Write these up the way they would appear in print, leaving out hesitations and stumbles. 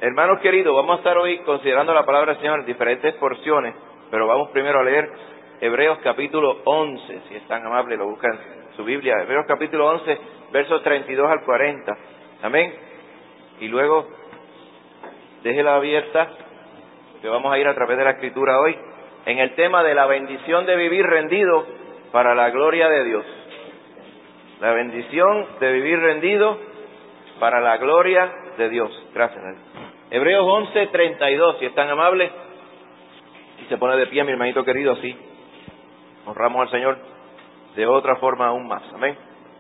Hermanos queridos, vamos a estar hoy considerando la palabra del Señor en diferentes porciones, pero vamos primero a leer Hebreos capítulo 11, si es tan amable, lo buscan en su Biblia, Hebreos capítulo 11, versos 32 al 40, amén, y luego déjela abierta, que vamos a ir a través de la Escritura hoy, en el tema de la bendición de vivir rendido para la gloria de Dios. La bendición de vivir rendido para la gloria de Dios. Gracias, David. Hebreos 11, 32, si es tan amable, y se pone de pie, mi hermanito querido, así honramos al Señor de otra forma aún más. Amén.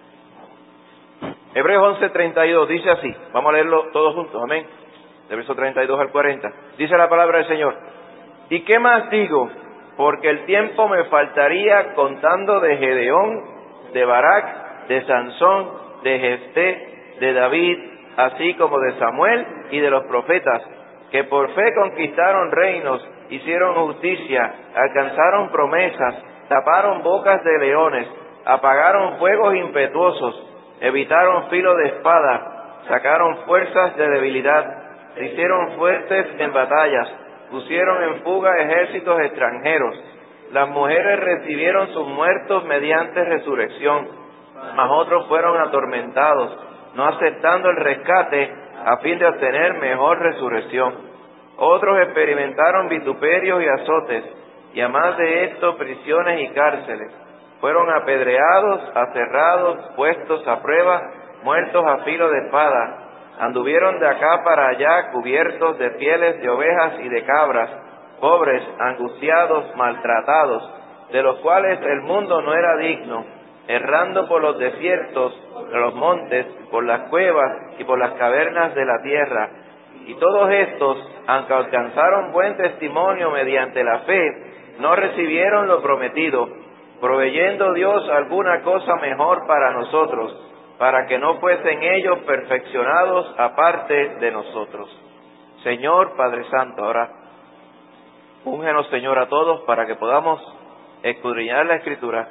Hebreos 11, 32, dice así, vamos a leerlo todos juntos, amén. De verso 32 al 40, dice la palabra del Señor: ¿y qué más digo? Porque el tiempo me faltaría contando de Gedeón, de Barak, de Sansón, de Jefté, de David, así como de Samuel y de los profetas, que por fe conquistaron reinos, hicieron justicia, alcanzaron promesas, taparon bocas de leones, apagaron fuegos impetuosos, evitaron filo de espada, sacaron fuerzas de debilidad, se hicieron fuertes en batallas, pusieron en fuga ejércitos extranjeros. Las mujeres recibieron sus muertos mediante resurrección, mas otros fueron atormentados, no aceptando el rescate a fin de obtener mejor resurrección. Otros experimentaron vituperios y azotes, y a más de esto prisiones y cárceles. Fueron apedreados, aserrados, puestos a prueba, muertos a filo de espada. Anduvieron de acá para allá cubiertos de pieles de ovejas y de cabras, pobres, angustiados, maltratados, de los cuales el mundo no era digno, errando por los desiertos, por los montes, por las cuevas y por las cavernas de la tierra. Y todos estos, aunque alcanzaron buen testimonio mediante la fe, no recibieron lo prometido, proveyendo Dios alguna cosa mejor para nosotros, para que no fuesen ellos perfeccionados aparte de nosotros. Señor Padre Santo, ahora úngenos, Señor, a todos para que podamos escudriñar la Escritura.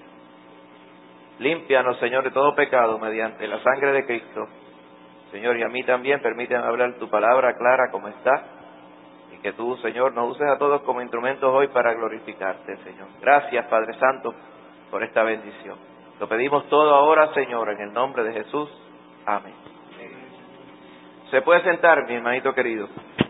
Límpianos, Señor, de todo pecado mediante la sangre de Cristo. Señor, y a mí también permíteme hablar tu palabra clara como está, y que tú, Señor, nos uses a todos como instrumentos hoy para glorificarte, Señor. Gracias, Padre Santo, por esta bendición. Lo pedimos todo ahora, Señor, en el nombre de Jesús. Amén. Se puede sentar, mi hermanito querido.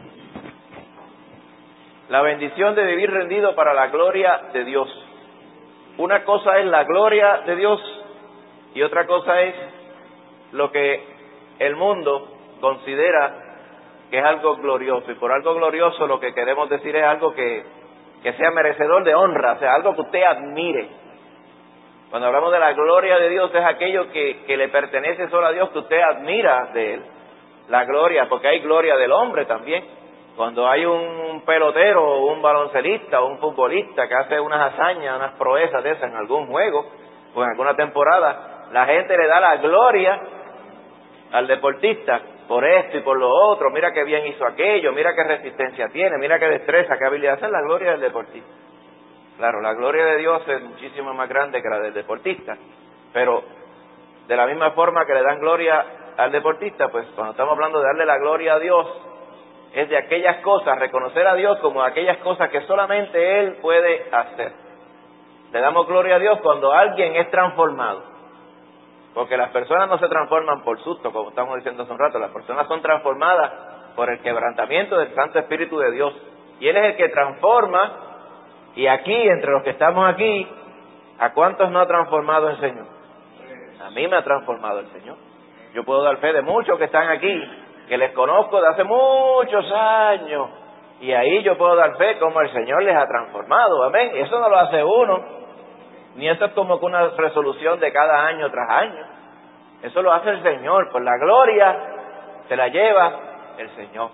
La bendición de vivir rendido para la gloria de Dios. Una cosa es la gloria de Dios y otra cosa es lo que el mundo considera que es algo glorioso. Y por algo glorioso lo que queremos decir es algo que sea merecedor de honra, o sea, algo que usted admire. Cuando hablamos de la gloria de Dios es aquello que le pertenece solo a Dios, que usted admira de Él. La gloria, porque hay gloria del hombre también. Cuando hay un pelotero, o un baloncelista, o un futbolista que hace unas hazañas, unas proezas de esas en algún juego, o en alguna temporada, la gente le da la gloria al deportista por esto y por lo otro. Mira qué bien hizo aquello, mira qué resistencia tiene, mira qué destreza, qué habilidad. Esa es la gloria del deportista. Claro, la gloria de Dios es muchísimo más grande que la del deportista, pero de la misma forma que le dan gloria al deportista, pues cuando estamos hablando de darle la gloria a Dios, es de aquellas cosas, reconocer a Dios como aquellas cosas que solamente Él puede hacer. Le damos gloria a Dios cuando alguien es transformado, porque las personas no se transforman por susto, como estamos diciendo hace un rato, las personas son transformadas por el quebrantamiento del Santo Espíritu de Dios, y Él es el que transforma. Y aquí, entre los que estamos aquí, ¿a cuántos no ha transformado el Señor? A mí me ha transformado el Señor. Yo puedo dar fe de muchos que están aquí, que les conozco de hace muchos años, y ahí yo puedo dar fe como el Señor les ha transformado, amén. Y eso no lo hace uno, ni eso es como que una resolución de cada año tras año. Eso lo hace el Señor, por la gloria se la lleva el Señor.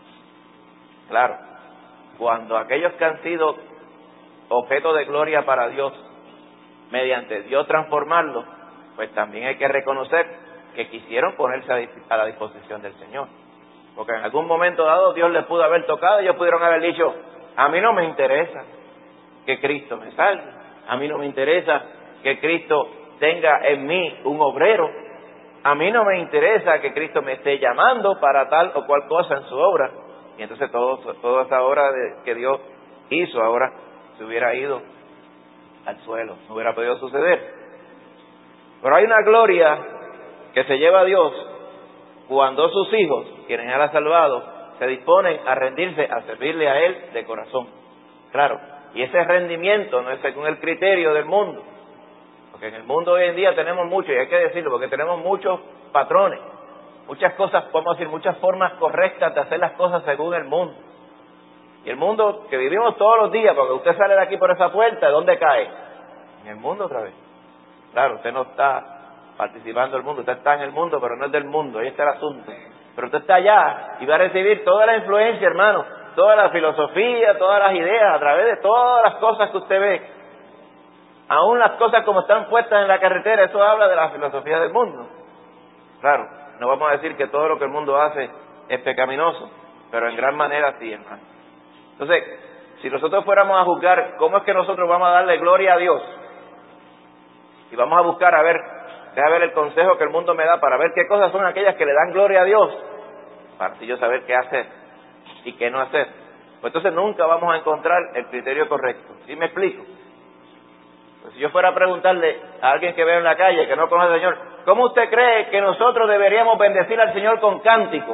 Claro, cuando aquellos que han sido objeto de gloria para Dios, mediante Dios transformarlo, pues también hay que reconocer que quisieron ponerse a la disposición del Señor. Porque en algún momento dado Dios les pudo haber tocado, ellos pudieron haber dicho: a mí no me interesa que Cristo me salve, a mí no me interesa que Cristo tenga en mí un obrero, a mí no me interesa que Cristo me esté llamando para tal o cual cosa en su obra. Y entonces toda esa obra que Dios hizo ahora se hubiera ido al suelo, no hubiera podido suceder. Pero hay una gloria que se lleva a Dios cuando sus hijos, quienes Él ha salvado, se disponen a rendirse, a servirle a Él de corazón. Claro, y ese rendimiento no es según el criterio del mundo, porque en el mundo hoy en día tenemos mucho, y hay que decirlo, porque tenemos muchos patrones, muchas cosas, podemos decir, muchas formas correctas de hacer las cosas según el mundo. Y el mundo que vivimos todos los días, porque usted sale de aquí por esa puerta, ¿dónde cae? En el mundo otra vez. Claro, usted no está participando del mundo, usted está en el mundo, pero no es del mundo, ahí está el asunto. Pero usted está allá y va a recibir toda la influencia, hermano, toda la filosofía, todas las ideas, a través de todas las cosas que usted ve. Aún las cosas como están puestas en la carretera, eso habla de la filosofía del mundo. Claro, no vamos a decir que todo lo que el mundo hace es pecaminoso, pero en gran manera sí, hermano. Entonces, si nosotros fuéramos a juzgar cómo es que nosotros vamos a darle gloria a Dios, y vamos a buscar a ver, deja ver el consejo que el mundo me da para ver qué cosas son aquellas que le dan gloria a Dios, para así yo saber qué hacer y qué no hacer, pues entonces nunca vamos a encontrar el criterio correcto. ¿Sí me explico? Pues si yo fuera a preguntarle a alguien que veo en la calle, que no conoce al Señor, ¿cómo usted cree que nosotros deberíamos bendecir al Señor con cántico?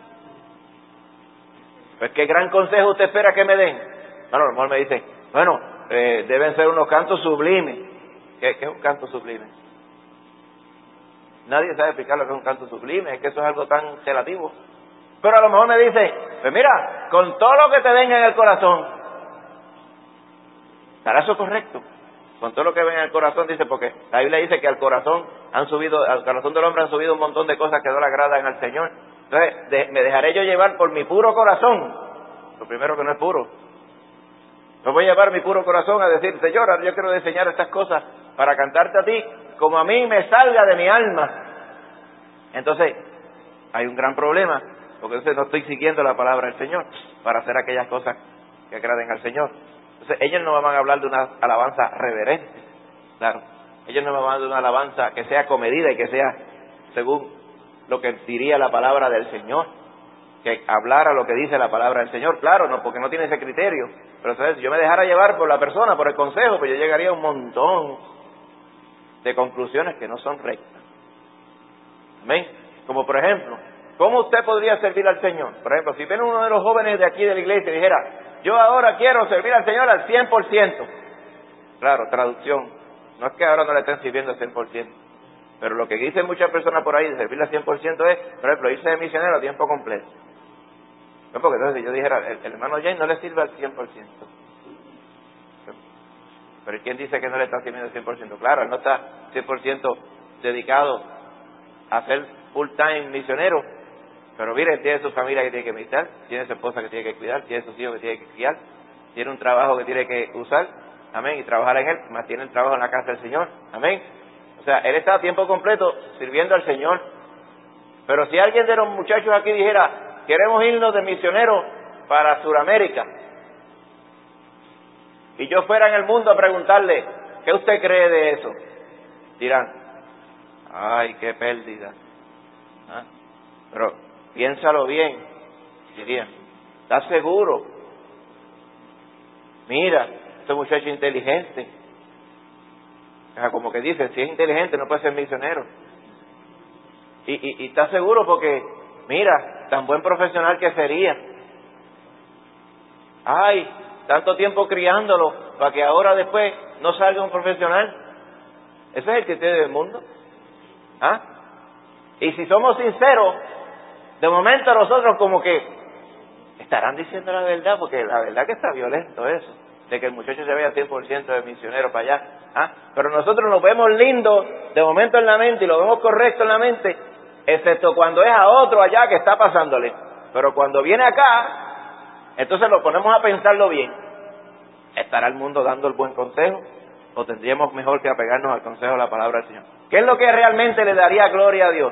Pues qué gran consejo usted espera que me den. Bueno, a lo mejor me dicen, bueno, deben ser unos cantos sublimes. ¿Qué es un canto sublime? Nadie sabe explicar lo que es un canto sublime, es que eso es algo tan relativo. Pero a lo mejor me dice, pues mira, con todo lo que te venga en el corazón, ¿estará eso correcto? Con todo lo que venga en el corazón, dice, porque la Biblia dice que al corazón del hombre han subido un montón de cosas que no le agradan al Señor. Entonces, me dejaré yo llevar por mi puro corazón, lo primero que no es puro. No voy a llevar mi puro corazón a decir, Señor, yo quiero enseñar estas cosas para cantarte a ti, como a mí me salga de mi alma. Entonces, hay un gran problema, porque entonces no estoy siguiendo la palabra del Señor para hacer aquellas cosas que agraden al Señor. Entonces, ellos no me van a hablar de una alabanza reverente, claro. Ellos no me van a hablar de una alabanza que sea comedida y que sea según lo que diría la palabra del Señor, que hablara lo que dice la palabra del Señor, claro, no, porque no tiene ese criterio. Pero ¿sabes? Si yo me dejara llevar por la persona, por el consejo, pues yo llegaría a un montón de conclusiones que no son rectas. Amén. Como por ejemplo, ¿cómo usted podría servir al Señor? Por ejemplo, si viene uno de los jóvenes de aquí de la iglesia y dijera, yo ahora quiero servir al Señor al 100%. Claro, traducción. No es que ahora no le estén sirviendo al 100%. Pero lo que dicen muchas personas por ahí de servirle al 100% es, por ejemplo, irse de misionero a tiempo completo. No, porque entonces si yo dijera, el hermano James no le sirve al 100%. Pero ¿quién dice que no le está sirviendo al 100%? Claro, él no está 100% dedicado a ser full time misionero. Pero mire, él tiene su familia que tiene que meditar, tiene su esposa que tiene que cuidar, tiene sus hijos que tiene que criar, tiene un trabajo que tiene que usar, amén, y trabajar en él, más tiene el trabajo en la casa del Señor, amén. O sea, él está a tiempo completo sirviendo al Señor. Pero si alguien de los muchachos aquí dijera, queremos irnos de misioneros para Sudamérica, y yo fuera en el mundo a preguntarle, ¿qué usted cree de eso? Dirán, ay, qué pérdida. ¿Ah? Pero piénsalo bien, dirían, ¿estás seguro? Mira, este muchacho inteligente. O sea, como que dicen, si es inteligente no puede ser misionero. Y ¿estás seguro? Porque, mira, tan buen profesional que sería. Ay, tanto tiempo criándolo para que ahora después no salga un profesional. Ese es el criterio del mundo. ¿Ah? Y si somos sinceros, de momento nosotros como que estarán diciendo la verdad, porque la verdad que está violento eso, de que el muchacho se vea 100% de misionero para allá. ¿Ah? Pero nosotros nos vemos lindos de momento en la mente y lo vemos correcto en la mente, excepto cuando es a otro allá que está pasándole. Pero cuando viene acá, entonces lo ponemos a pensarlo bien. ¿Estará el mundo dando el buen consejo? ¿O tendríamos mejor que apegarnos al consejo de la palabra del Señor? ¿Qué es lo que realmente le daría gloria a Dios?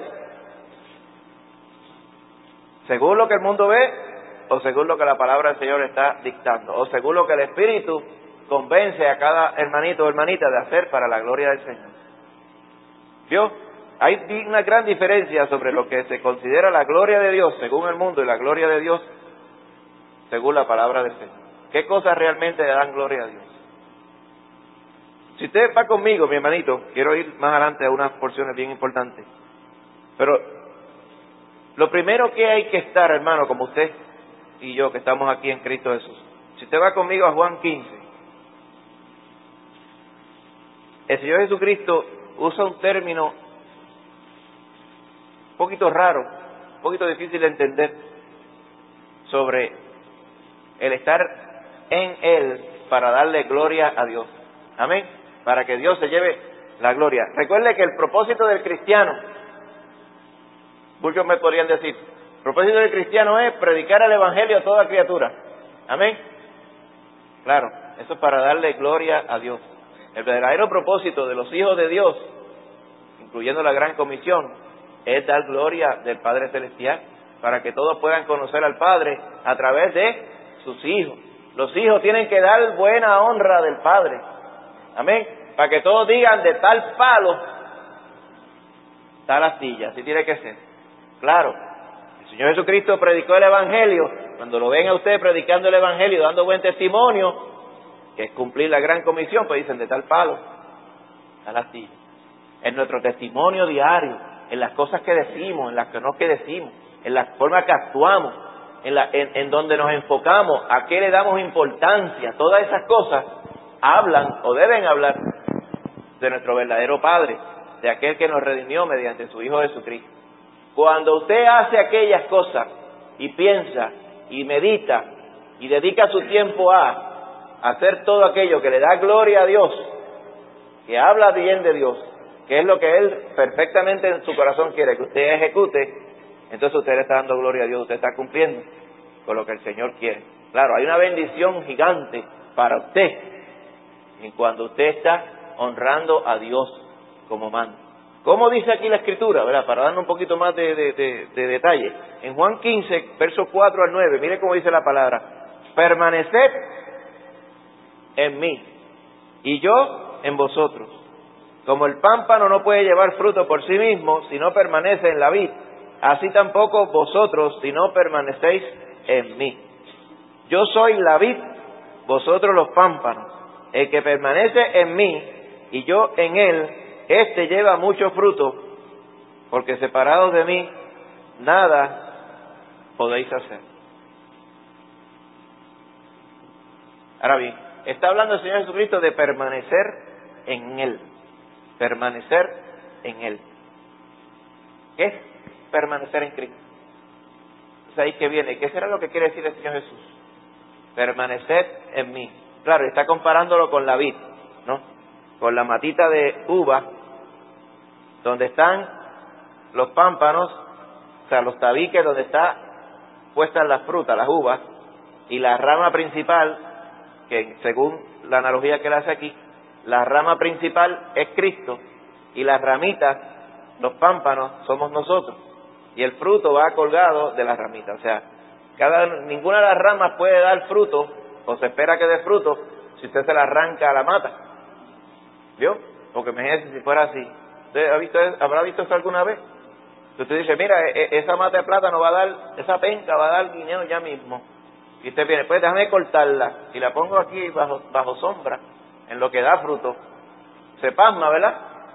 ¿Según lo que el mundo ve? ¿O según lo que la palabra del Señor está dictando? ¿O según lo que el Espíritu convence a cada hermanito o hermanita de hacer para la gloria del Señor? ¿Vio? Hay una gran diferencia sobre lo que se considera la gloria de Dios según el mundo y la gloria de Dios según la palabra del Señor. ¿Qué cosas realmente le dan gloria a Dios? Si usted va conmigo, mi hermanito, quiero ir más adelante a unas porciones bien importantes. Pero lo primero que hay que estar, hermano, como usted y yo que estamos aquí en Cristo Jesús. Si usted va conmigo a Juan 15, el Señor Jesucristo usa un término un poquito raro, un poquito difícil de entender sobre el estar en Él para darle gloria a Dios. Amén. Para que Dios se lleve la gloria. Recuerde que el propósito del cristiano, muchos me podrían decir, el propósito del cristiano es predicar el evangelio a toda criatura. Amén. Claro, eso es para darle gloria a Dios. El verdadero propósito de los hijos de Dios, incluyendo la gran comisión, es dar gloria del Padre Celestial, para que todos puedan conocer al Padre a través de sus hijos. Los hijos tienen que dar buena honra del Padre. Amén. Para que todos digan, de tal palo, tal astilla. Así tiene que ser. Claro, el Señor Jesucristo predicó el Evangelio. Cuando lo ven a usted predicando el Evangelio, dando buen testimonio, que es cumplir la gran comisión, pues dicen, de tal palo, tal astilla. En nuestro testimonio diario, en las cosas que decimos, en las que no que decimos, en la forma que actuamos, en donde nos enfocamos, a qué le damos importancia, todas esas cosas hablan o deben hablar de nuestro verdadero Padre, de aquel que nos redimió mediante su Hijo Jesucristo. Cuando usted hace aquellas cosas y piensa y medita y dedica su tiempo a hacer todo aquello que le da gloria a Dios, que habla bien de Dios, que es lo que Él perfectamente en su corazón quiere que usted ejecute, entonces usted le está dando gloria a Dios, usted está cumpliendo con lo que el Señor quiere. Claro, hay una bendición gigante para usted en cuando usted está honrando a Dios como manda. ¿Cómo dice aquí la Escritura? ¿Verdad? Para darle un poquito más de detalle. En Juan 15, versos 4 al 9, mire cómo dice la palabra. Permaneced en mí y yo en vosotros. Como el pámpano no puede llevar fruto por sí mismo si no permanece en la vid, así tampoco vosotros si no permanecéis en mí. Yo soy la vid, vosotros los pámpanos. El que permanece en mí y yo en él, éste lleva mucho fruto, porque separados de mí nada podéis hacer. Ahora bien, está hablando el Señor Jesucristo de permanecer en él. Permanecer en él. ¿Qué es permanecer en Cristo? Es ahí que viene. ¿Qué será lo que quiere decir el Señor Jesús? Permanecer en mí. Claro, está comparándolo con la vid, ¿no? Con la matita de uva, donde están los pámpanos, o sea, los tabiques donde está puestas las frutas, las uvas, y la rama principal, que según la analogía que él hace aquí, la rama principal es Cristo, y las ramitas, los pámpanos, somos nosotros, y el fruto va colgado de las ramitas. O sea, ninguna de las ramas puede dar fruto, o se espera que dé fruto, si usted se la arranca a la mata. ¿Vio? Porque imagínese si fuera así. ¿Usted habrá visto eso alguna vez? Usted dice, mira, esa mata de plátano va a dar, esa penca va a dar guineo ya mismo. Y usted viene, pues déjame cortarla, y la pongo aquí bajo sombra, en lo que da fruto. Se pasma, ¿verdad?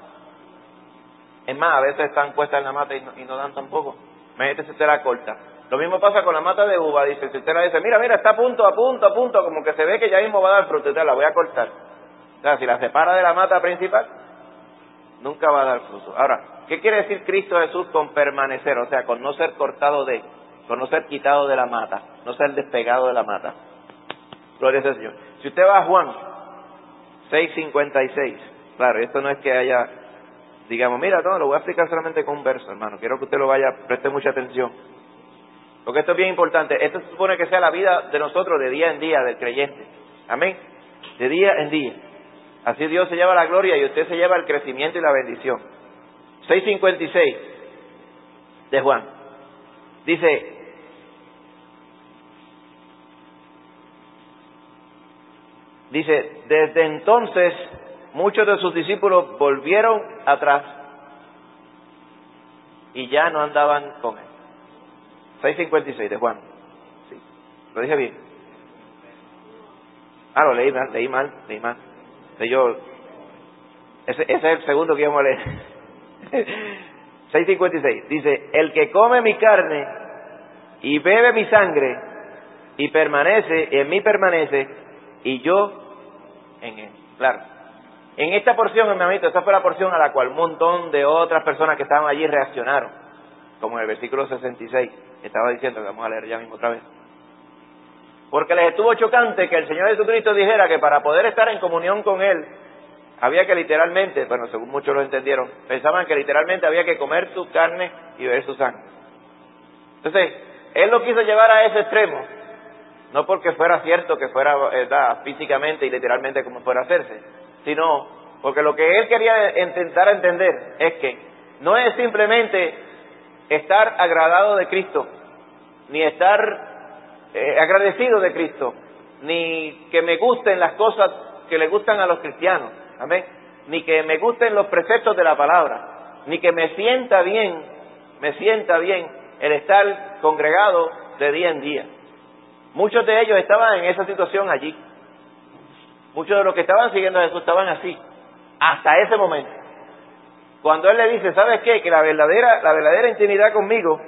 Es más, a veces están puestas en la mata y no dan tampoco. Imagínate si usted la corta. Lo mismo pasa con la mata de uva, dice, si usted la dice, mira, está a punto, como que se ve que ya mismo va a dar fruto, usted la voy a cortar. O sea, si la separa de la mata principal, nunca va a dar fruto. Ahora, ¿qué quiere decir Cristo Jesús con permanecer? O sea, con no ser cortado con no ser quitado de la mata, no ser despegado de la mata. Gloria al Señor. Si usted va a Juan 6:56, claro, esto no es que haya, digamos, mira, no, lo voy a explicar solamente con un verso, hermano. Quiero que usted lo preste mucha atención. Porque esto es bien importante. Esto se supone que sea la vida de nosotros de día en día, del creyente. Amén. De día en día. Así Dios se lleva la gloria y usted se lleva el crecimiento y la bendición. 6:56 de Juan. Dice, desde entonces muchos de sus discípulos volvieron atrás y ya no andaban con él. 6:56 de Juan. Sí, lo dije bien. Lo leí mal. Ese es el segundo que íbamos a leer. 6:56. Dice, el que come mi carne y bebe mi sangre y permanece, en mí permanece, y yo en él. Claro. En esta porción, hermanito, esta fue la porción a la cual un montón de otras personas que estaban allí reaccionaron. Como en el versículo 66, estaba diciendo, que vamos a leer ya mismo otra vez. Porque les estuvo chocante que el Señor Jesucristo dijera que para poder estar en comunión con Él, había que literalmente, bueno, según muchos lo entendieron, pensaban que literalmente había que comer su carne y beber su sangre. Entonces, Él lo quiso llevar a ese extremo, no porque fuera cierto que fuera físicamente y literalmente como fuera a hacerse, sino porque lo que Él quería intentar entender es que no es simplemente estar agradado de Cristo, ni estar agradecido de Cristo, ni que me gusten las cosas que le gustan a los cristianos, amén, ni que me gusten los preceptos de la palabra, ni que me sienta bien el estar congregado de día en día. Muchos de ellos estaban en esa situación allí. Muchos de los que estaban siguiendo a Jesús estaban así, hasta ese momento. Cuando Él le dice, ¿sabes qué? Que la verdadera intimidad conmigo,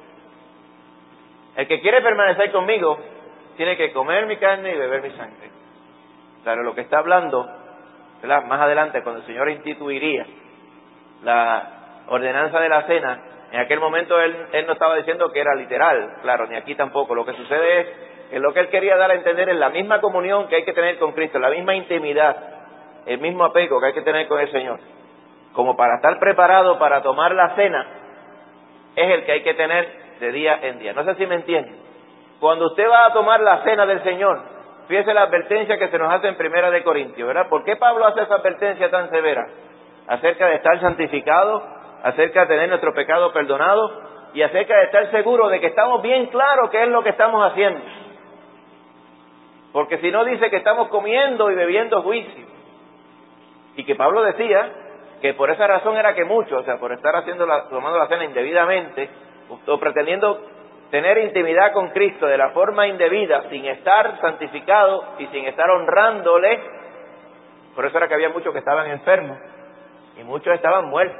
el que quiere permanecer conmigo, tiene que comer mi carne y beber mi sangre. Claro, lo que está hablando, ¿verdad?, más adelante, cuando el Señor instituiría la ordenanza de la cena, en aquel momento Él no estaba diciendo que era literal, claro, ni aquí tampoco. Lo que sucede es que lo que Él quería dar a entender es la misma comunión que hay que tener con Cristo, la misma intimidad, el mismo apego que hay que tener con el Señor. Como para estar preparado para tomar la cena, es el que hay que tener de día en día. No sé si me entienden. Cuando usted va a tomar la cena del Señor, fíjese la advertencia que se nos hace en 1 Corintios, ¿verdad? ¿Por qué Pablo hace esa advertencia tan severa? Acerca de estar santificado, acerca de tener nuestro pecado perdonado y acerca de estar seguro de que estamos bien claros qué es lo que estamos haciendo. Porque si no, dice que estamos comiendo y bebiendo juicio. Y que Pablo decía que por esa razón era que muchos, o sea, por estar tomando la cena indebidamente, o pretendiendo tener intimidad con Cristo de la forma indebida, sin estar santificado y sin estar honrándole, por eso era que había muchos que estaban enfermos y muchos estaban muertos.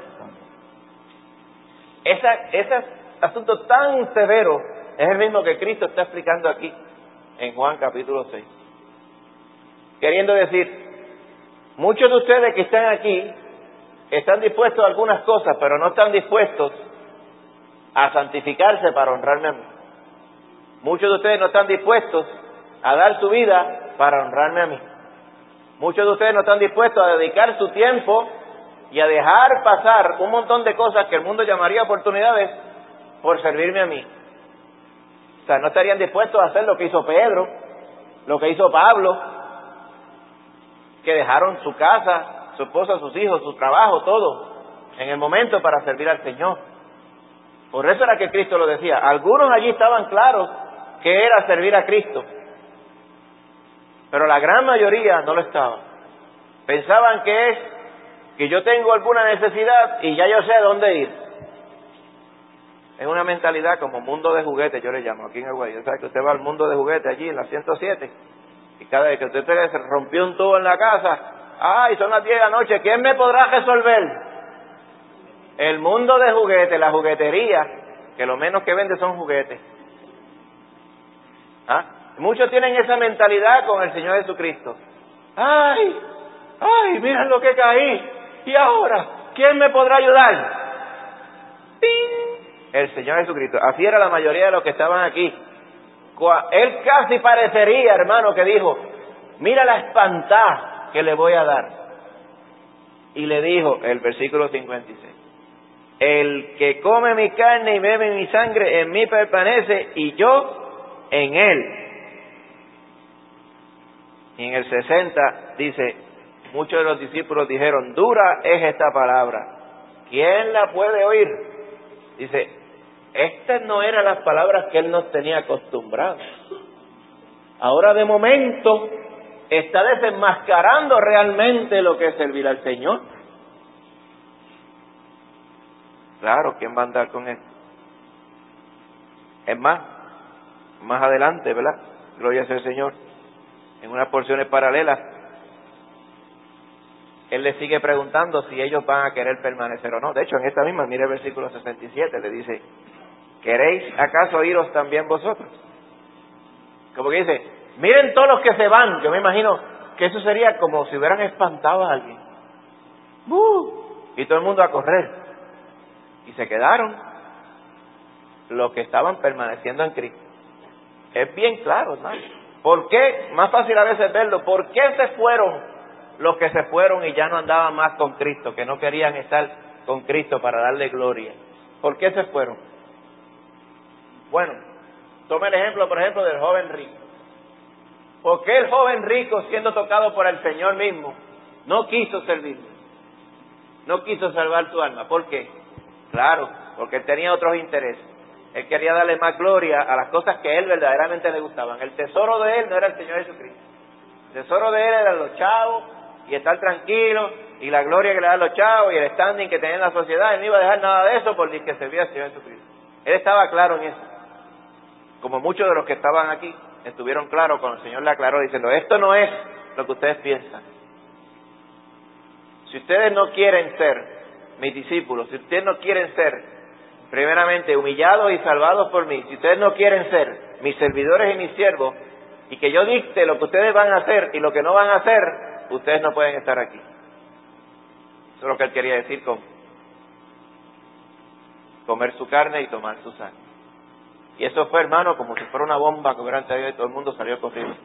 Ese asunto tan severo es el mismo que Cristo está explicando aquí en Juan capítulo 6. Queriendo decir, muchos de ustedes que están aquí están dispuestos a algunas cosas, pero no están dispuestos a santificarse para honrarme a mí. Muchos de ustedes no están dispuestos a dar su vida para honrarme a mí. Muchos de ustedes no están dispuestos a dedicar su tiempo y a dejar pasar un montón de cosas que el mundo llamaría oportunidades por servirme a mí. O sea, no estarían dispuestos a hacer lo que hizo Pedro, lo que hizo Pablo, que dejaron su casa, su esposa, sus hijos, su trabajo, todo, en el momento para servir al Señor. Por eso era que Cristo lo decía. Algunos allí estaban claros que era servir a Cristo, pero la gran mayoría no lo estaba. Pensaban que yo tengo alguna necesidad y ya yo sé a dónde ir. Es una mentalidad como mundo de juguetes, yo le llamo aquí en el Guay. O sea, que usted va al mundo de juguetes allí en la 107 y cada vez que usted se rompió un tubo en la casa, ¡ay, son las 10 de la noche! ¿Quién me podrá resolver? El mundo de juguetes, la juguetería, que lo menos que vende son juguetes. Muchos tienen esa mentalidad con el Señor Jesucristo. ¡Ay! Miren lo que caí. ¿Y ahora? ¿Quién me podrá ayudar? ¡Ping! El Señor Jesucristo. Así era la mayoría de los que estaban aquí. Él casi parecería, hermano, que dijo, mira la espantada que le voy a dar. Y le dijo, el versículo 56, el que come mi carne y bebe mi sangre, en mí permanece y yo en él. Y en el 60 dice, muchos de los discípulos dijeron, dura es esta palabra, ¿quién la puede oír? Dice, estas no eran las palabras que él nos tenía acostumbrados. Ahora de momento está desenmascarando realmente lo que es servir al Señor. Claro, ¿quién va a andar con él? Es más adelante, ¿verdad? Gloria sea al Señor. En unas porciones paralelas, Él le sigue preguntando si ellos van a querer permanecer o no. De hecho, en esta misma, mire el versículo 67, le dice, ¿queréis acaso iros también vosotros? Como que dice, miren todos los que se van. Yo me imagino que eso sería como si hubieran espantado a alguien. Y todo el mundo a correr. Y se quedaron los que estaban permaneciendo en Cristo. Es bien claro, hermano. ¿Por qué? Más fácil a veces verlo. ¿Por qué se fueron los que se fueron y ya no andaban más con Cristo? Que no querían estar con Cristo para darle gloria. ¿Por qué se fueron? Bueno, tome el ejemplo, por ejemplo, del joven rico. ¿Por qué el joven rico, siendo tocado por el Señor mismo, no quiso servirle? No quiso salvar su alma. ¿Por qué? Claro, porque él tenía otros intereses. Él quería darle más gloria a las cosas que a él verdaderamente le gustaban. El tesoro de él no era el Señor Jesucristo. El tesoro de él eran los chavos y estar tranquilo y la gloria que le dan los chavos y el standing que tenía en la sociedad. Él no iba a dejar nada de eso por el que servía al Señor Jesucristo. Él estaba claro en eso. Como muchos de los que estaban aquí estuvieron claros cuando el Señor le aclaró diciendo, esto no es lo que ustedes piensan. Si ustedes no quieren ser mis discípulos, si ustedes no quieren ser primeramente humillados y salvados por mí, si ustedes no quieren ser mis servidores y mis siervos, y que yo dicte lo que ustedes van a hacer y lo que no van a hacer, ustedes no pueden estar aquí. Eso es lo que él quería decir con comer su carne y tomar su sangre. Y eso fue, hermano, como si fuera una bomba que hubieran traído y todo el mundo salió corriendo.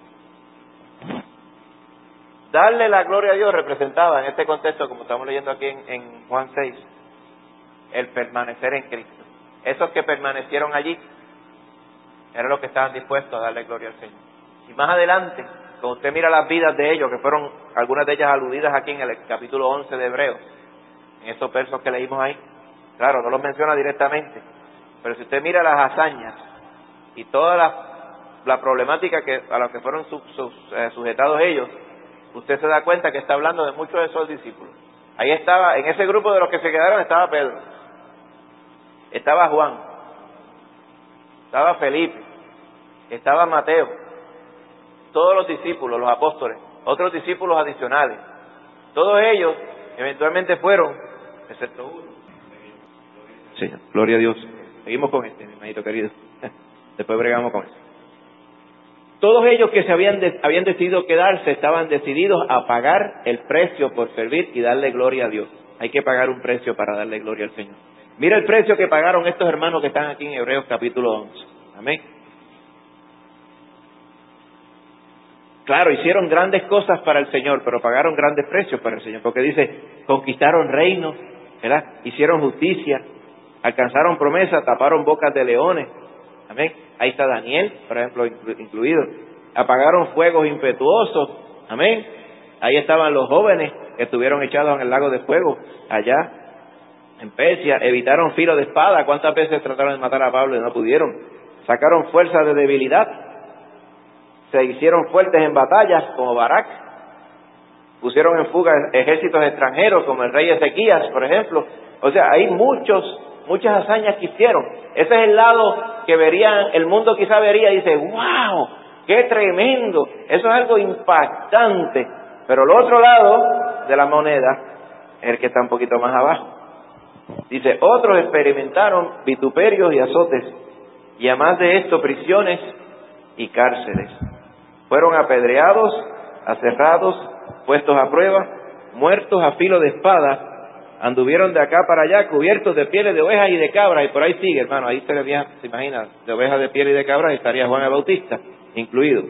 Darle la gloria a Dios representaba en este contexto, como estamos leyendo aquí en Juan 6, el permanecer en Cristo. Esos que permanecieron allí eran los que estaban dispuestos a darle gloria al Señor. Y más adelante, cuando usted mira las vidas de ellos, que fueron algunas de ellas aludidas aquí en el capítulo 11 de Hebreos, en esos versos que leímos ahí, claro, no los menciona directamente, pero si usted mira las hazañas y toda la problemática a la que fueron sujetados ellos, usted se da cuenta que está hablando de muchos de esos discípulos. Ahí estaba, en ese grupo de los que se quedaron estaba Pedro, estaba Juan, estaba Felipe, estaba Mateo, todos los discípulos, los apóstoles, otros discípulos adicionales. Todos ellos eventualmente fueron, excepto uno. Sí, gloria a Dios. Seguimos con mi hermanito querido. Después bregamos con eso. Todos ellos que se habían decidido quedarse estaban decididos a pagar el precio por servir y darle gloria a Dios. Hay que pagar un precio para darle gloria al Señor. Mira el precio que pagaron estos hermanos que están aquí en Hebreos capítulo 11. Amén. Claro, hicieron grandes cosas para el Señor, pero pagaron grandes precios para el Señor, porque dice, conquistaron reinos, ¿verdad? Hicieron justicia, alcanzaron promesas, taparon bocas de leones. Amén. Ahí está Daniel, por ejemplo, incluido. Apagaron fuegos impetuosos. Amén. Ahí estaban los jóvenes que estuvieron echados en el lago de fuego, allá en Persia. Evitaron filo de espada. ¿Cuántas veces trataron de matar a Pablo y no pudieron? Sacaron fuerza de debilidad. Se hicieron fuertes en batallas, como Barak. Pusieron en fuga ejércitos extranjeros, como el rey Ezequías, por ejemplo. O sea, hay muchas hazañas que hicieron. Ese es el lado que el mundo quizá vería y dice, ¡wow! ¡Qué tremendo! Eso es algo impactante. Pero el otro lado de la moneda es el que está un poquito más abajo. Dice, otros experimentaron vituperios y azotes, y además de esto, prisiones y cárceles. Fueron apedreados, aserrados, puestos a prueba, muertos a filo de espada. Anduvieron de acá para allá cubiertos de pieles de ovejas y de cabras, y por ahí sigue, hermano, ahí se imagina, de ovejas, de piel y de cabras, estaría Juan el Bautista incluido.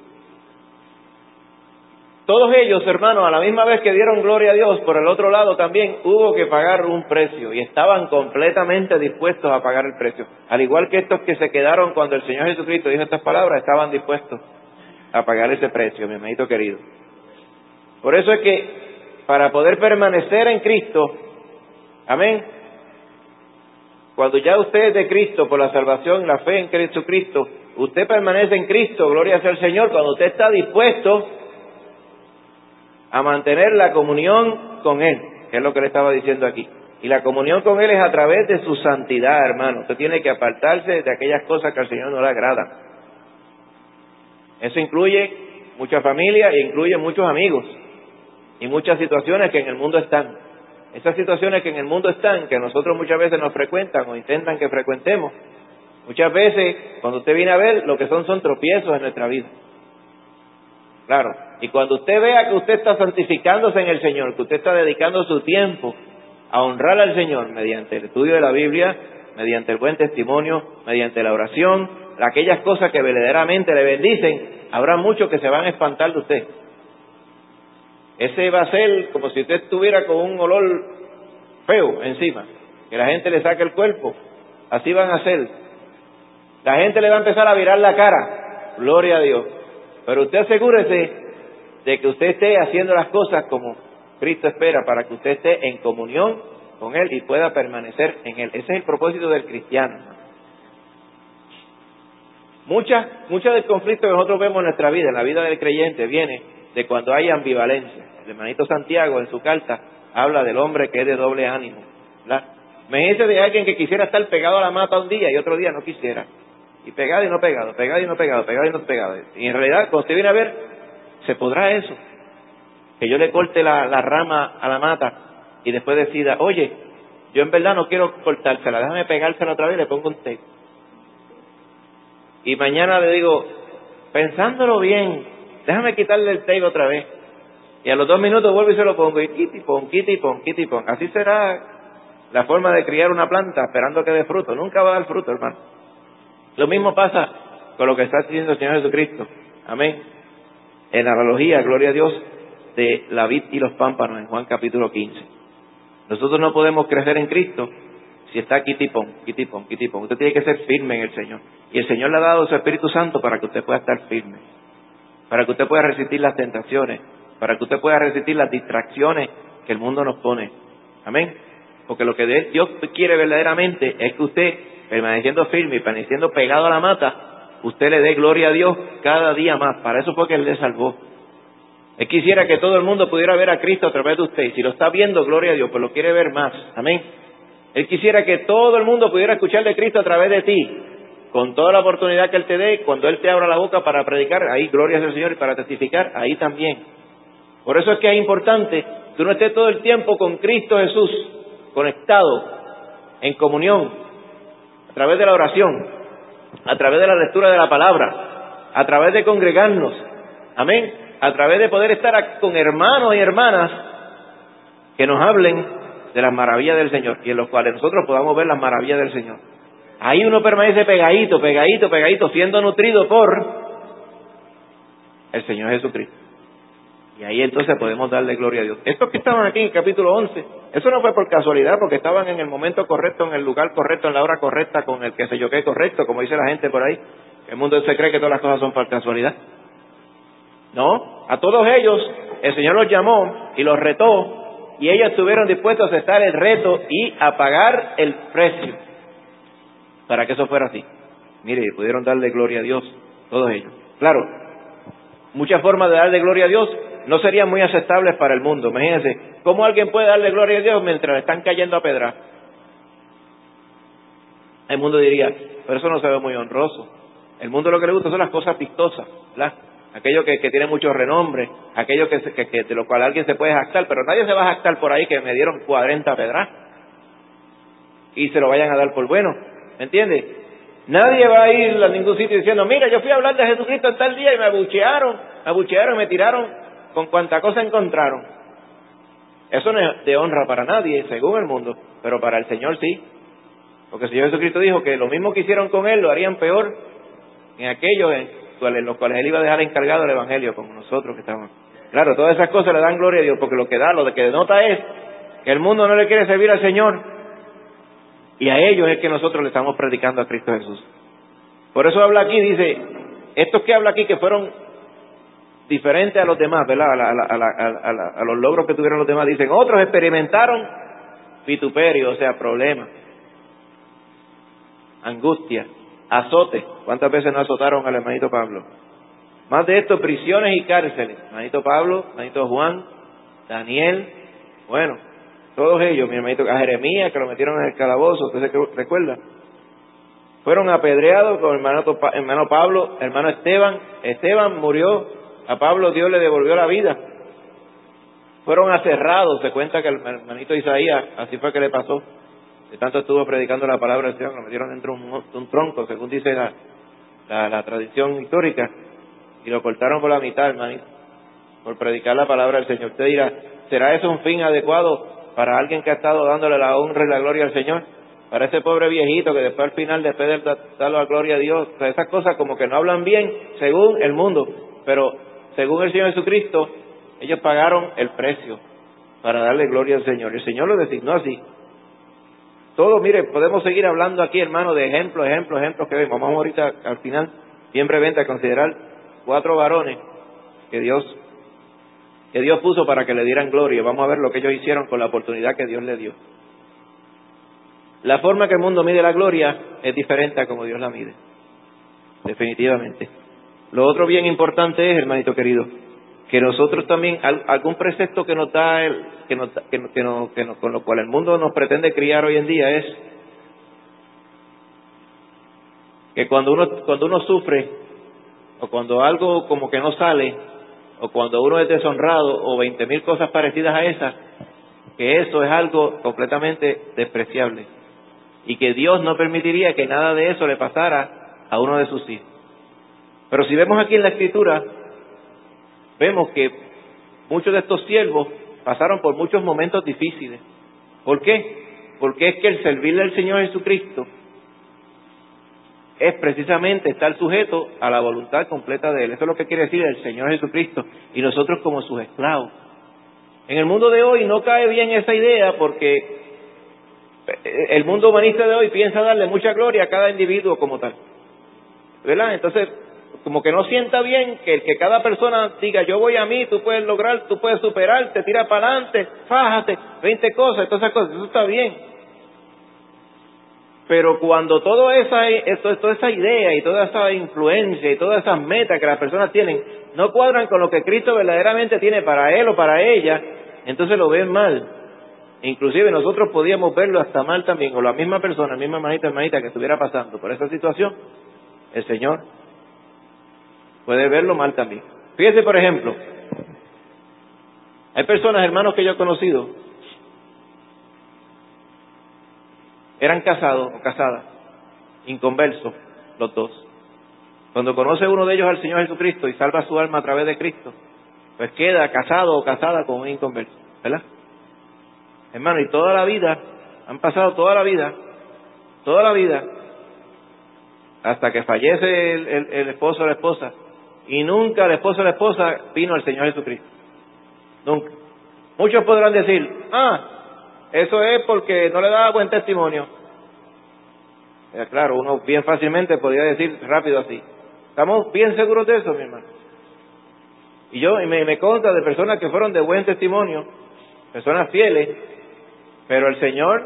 Todos ellos, hermanos, a la misma vez que dieron gloria a Dios, por el otro lado también hubo que pagar un precio, y estaban completamente dispuestos a pagar el precio. Al igual que estos que se quedaron cuando el Señor Jesucristo dijo estas palabras, estaban dispuestos a pagar ese precio, mi hermanito querido. Por eso es que para poder permanecer en Cristo, amén, cuando ya usted es de Cristo por la salvación, la fe en Jesucristo, usted permanece en Cristo, gloria sea al Señor, cuando usted está dispuesto a mantener la comunión con Él, que es lo que le estaba diciendo aquí. Y la comunión con Él es a través de su santidad, hermano. Usted tiene que apartarse de aquellas cosas que al Señor no le agradan. Eso incluye mucha familia e incluye muchos amigos y muchas situaciones que en el mundo están. Esas situaciones que en el mundo están, que nosotros muchas veces nos frecuentan o intentan que frecuentemos, muchas veces cuando usted viene a ver, lo que son tropiezos en nuestra vida. Claro, y cuando usted vea que usted está santificándose en el Señor, que usted está dedicando su tiempo a honrar al Señor mediante el estudio de la Biblia, mediante el buen testimonio, mediante la oración, aquellas cosas que verdaderamente le bendicen, habrá muchos que se van a espantar de usted. Ese va a ser como si usted estuviera con un olor feo encima, que la gente le saque el cuerpo. Así van a ser. La gente le va a empezar a virar la cara, gloria a Dios. Pero usted asegúrese de que usted esté haciendo las cosas como Cristo espera, para que usted esté en comunión con Él y pueda permanecer en Él. Ese es el propósito del cristiano. Muchas del conflicto que nosotros vemos en nuestra vida, en la vida del creyente, viene de cuando hay ambivalencia. El hermanito Santiago en su carta habla del hombre que es de doble ánimo, ¿verdad? Imagínese de alguien que quisiera estar pegado a la mata un día y otro día no quisiera. Y pegado y no pegado, pegado y no pegado, pegado y no pegado. Y en realidad, cuando usted viene a ver, ¿se podrá eso? Que yo le corte la rama a la mata y después decida, oye, yo en verdad no quiero cortársela, déjame pegársela otra vez y le pongo un tape. Y mañana le digo, pensándolo bien, déjame quitarle el tape otra vez. Y a los 2 minutos vuelvo y se lo pongo, y quitipón, quitipón, quitipón. Así será la forma de criar una planta esperando que dé fruto. Nunca va a dar fruto, hermano. Lo mismo pasa con lo que está diciendo el Señor Jesucristo. Amén. En la analogía, gloria a Dios, de la vid y los pámpanos en Juan capítulo 15. Nosotros no podemos crecer en Cristo si está quitipón, quitipón, quitipón. Usted tiene que ser firme en el Señor. Y el Señor le ha dado su Espíritu Santo para que usted pueda estar firme, para que usted pueda resistir las tentaciones, para que usted pueda resistir las distracciones que el mundo nos pone. Amén. Porque lo que Dios quiere verdaderamente es que usted, permaneciendo firme y permaneciendo pegado a la mata, usted le dé gloria a Dios cada día más. Para eso fue que Él le salvó. Él quisiera que todo el mundo pudiera ver a Cristo a través de usted. Y si lo está viendo, gloria a Dios, pues lo quiere ver más. Amén. Él quisiera que todo el mundo pudiera escuchar de Cristo a través de ti, con toda la oportunidad que Él te dé. Cuando Él te abra la boca para predicar, ahí gloria al Señor, y para testificar, ahí también. Por eso es que es importante que uno esté todo el tiempo con Cristo Jesús, conectado, en comunión, a través de la oración, a través de la lectura de la palabra, a través de congregarnos, amén, a través de poder estar con hermanos y hermanas que nos hablen de las maravillas del Señor y en los cuales nosotros podamos ver las maravillas del Señor. Ahí uno permanece pegadito, pegadito, pegadito, siendo nutrido por el Señor Jesucristo. Y ahí entonces podemos darle gloria a Dios. Estos que estaban aquí en el capítulo 11, eso no fue por casualidad, porque estaban en el momento correcto, en el lugar correcto, en la hora correcta, con el que se yo qué correcto, como dice la gente por ahí. El mundo se cree que todas las cosas son por casualidad. No, a todos ellos el Señor los llamó y los retó, y ellos estuvieron dispuestos a aceptar el reto y a pagar el precio para que eso fuera así. Mire, pudieron darle gloria a Dios, todos ellos. Claro, muchas formas de darle gloria a Dios no serían muy aceptables para el mundo. Imagínense, ¿cómo alguien puede darle gloria a Dios mientras le están cayendo a pedras? El mundo diría, pero eso no se ve muy honroso. El mundo lo que le gusta son las cosas vistosas, ¿verdad? Aquello que tiene mucho renombre, aquello que de lo cual alguien se puede jactar, pero nadie se va a jactar por ahí que me dieron 40 pedras y se lo vayan a dar por bueno, ¿me entiende? Nadie va a ir a ningún sitio diciendo, mira, yo fui a hablar de Jesucristo en tal día y me abuchearon y me tiraron con cuanta cosa encontraron. Eso no es de honra para nadie, según el mundo, pero para el Señor sí. Porque el Señor Jesucristo dijo que lo mismo que hicieron con Él lo harían peor en aquellos en los cuales Él iba a dejar encargado el Evangelio, como nosotros que estamos. Claro, todas esas cosas le dan gloria a Dios, porque lo que denota es que el mundo no le quiere servir al Señor, y a ellos es que nosotros le estamos predicando a Cristo Jesús. Por eso habla aquí, dice, estos que habla aquí que fueron diferentes a los demás, ¿verdad? A los logros que tuvieron los demás, dicen, otros experimentaron vituperio, o sea, problemas, angustia, azote. ¿Cuántas veces no azotaron al hermanito Pablo? Más de esto, prisiones y cárceles. Hermanito Pablo, hermanito Juan, Daniel, bueno, todos ellos, mi hermanito, a Jeremías, que lo metieron en el calabozo, ¿usted se recuerda? Fueron apedreados con hermano Pablo, hermano Esteban. Esteban murió, a Pablo Dios le devolvió la vida. Fueron aserrados, se cuenta que el hermanito Isaías, así fue que le pasó. De tanto estuvo predicando la palabra del Señor, lo metieron dentro de un tronco, según dice la tradición histórica, y lo cortaron por la mitad, hermanito, por predicar la palabra del Señor. Usted dirá, ¿será eso un fin adecuado para alguien que ha estado dándole la honra y la gloria al Señor? Para ese pobre viejito que después al final, después de dar la gloria a Dios, o sea, esas cosas como que no hablan bien según el mundo, pero según el Señor Jesucristo, ellos pagaron el precio para darle gloria al Señor. El Señor lo designó así. Todo, mire, podemos seguir hablando aquí, hermano, de ejemplos que vemos. Vamos ahorita al final, bien brevemente, a considerar 4 varones que Dios puso para que le dieran gloria. Vamos a ver lo que ellos hicieron con la oportunidad que Dios les dio. La forma que el mundo mide la gloria es diferente a como Dios la mide, definitivamente. Lo otro bien importante es, hermanito querido, que nosotros también, algún precepto que nos da, con lo cual el mundo nos pretende criar hoy en día, es que cuando uno sufre, o cuando algo como que no sale, o cuando uno es deshonrado, o 20,000 cosas parecidas a esas, que eso es algo completamente despreciable, y que Dios no permitiría que nada de eso le pasara a uno de sus hijos. Pero si vemos aquí en la Escritura, vemos que muchos de estos siervos pasaron por muchos momentos difíciles. ¿Por qué? Porque es que el servirle al Señor Jesucristo es precisamente estar sujeto a la voluntad completa de Él. Eso es lo que quiere decir el Señor Jesucristo, y nosotros como sus esclavos. En el mundo de hoy no cae bien esa idea, porque el mundo humanista de hoy piensa darle mucha gloria a cada individuo como tal, ¿verdad? Entonces, como que no sienta bien que cada persona diga, yo voy a mí, tú puedes lograr, tú puedes superar, te tira para adelante, fájate, 20 cosas, todas esas cosas, eso está bien. Pero cuando toda esa idea y toda esa influencia y todas esas metas que las personas tienen no cuadran con lo que Cristo verdaderamente tiene para él o para ella, entonces lo ven mal. Inclusive nosotros podíamos verlo hasta mal también, o la misma persona, la misma hermanita que estuviera pasando por esa situación, el Señor puede verlo mal también. Fíjese, por ejemplo, hay personas, hermanos, que yo he conocido, eran casados o casadas, inconversos, los dos. Cuando conoce uno de ellos al Señor Jesucristo y salva su alma a través de Cristo, pues queda casado o casada con un inconverso, ¿verdad? Hermano, y toda la vida, han pasado toda la vida, hasta que fallece el esposo o la esposa, y nunca el esposo o la esposa vino al Señor Jesucristo. Nunca. Muchos podrán decir, eso es porque no le daba buen testimonio. Claro, uno bien fácilmente podría decir rápido así. ¿Estamos bien seguros de eso, mi hermano? Y me consta de personas que fueron de buen testimonio, personas fieles, pero el Señor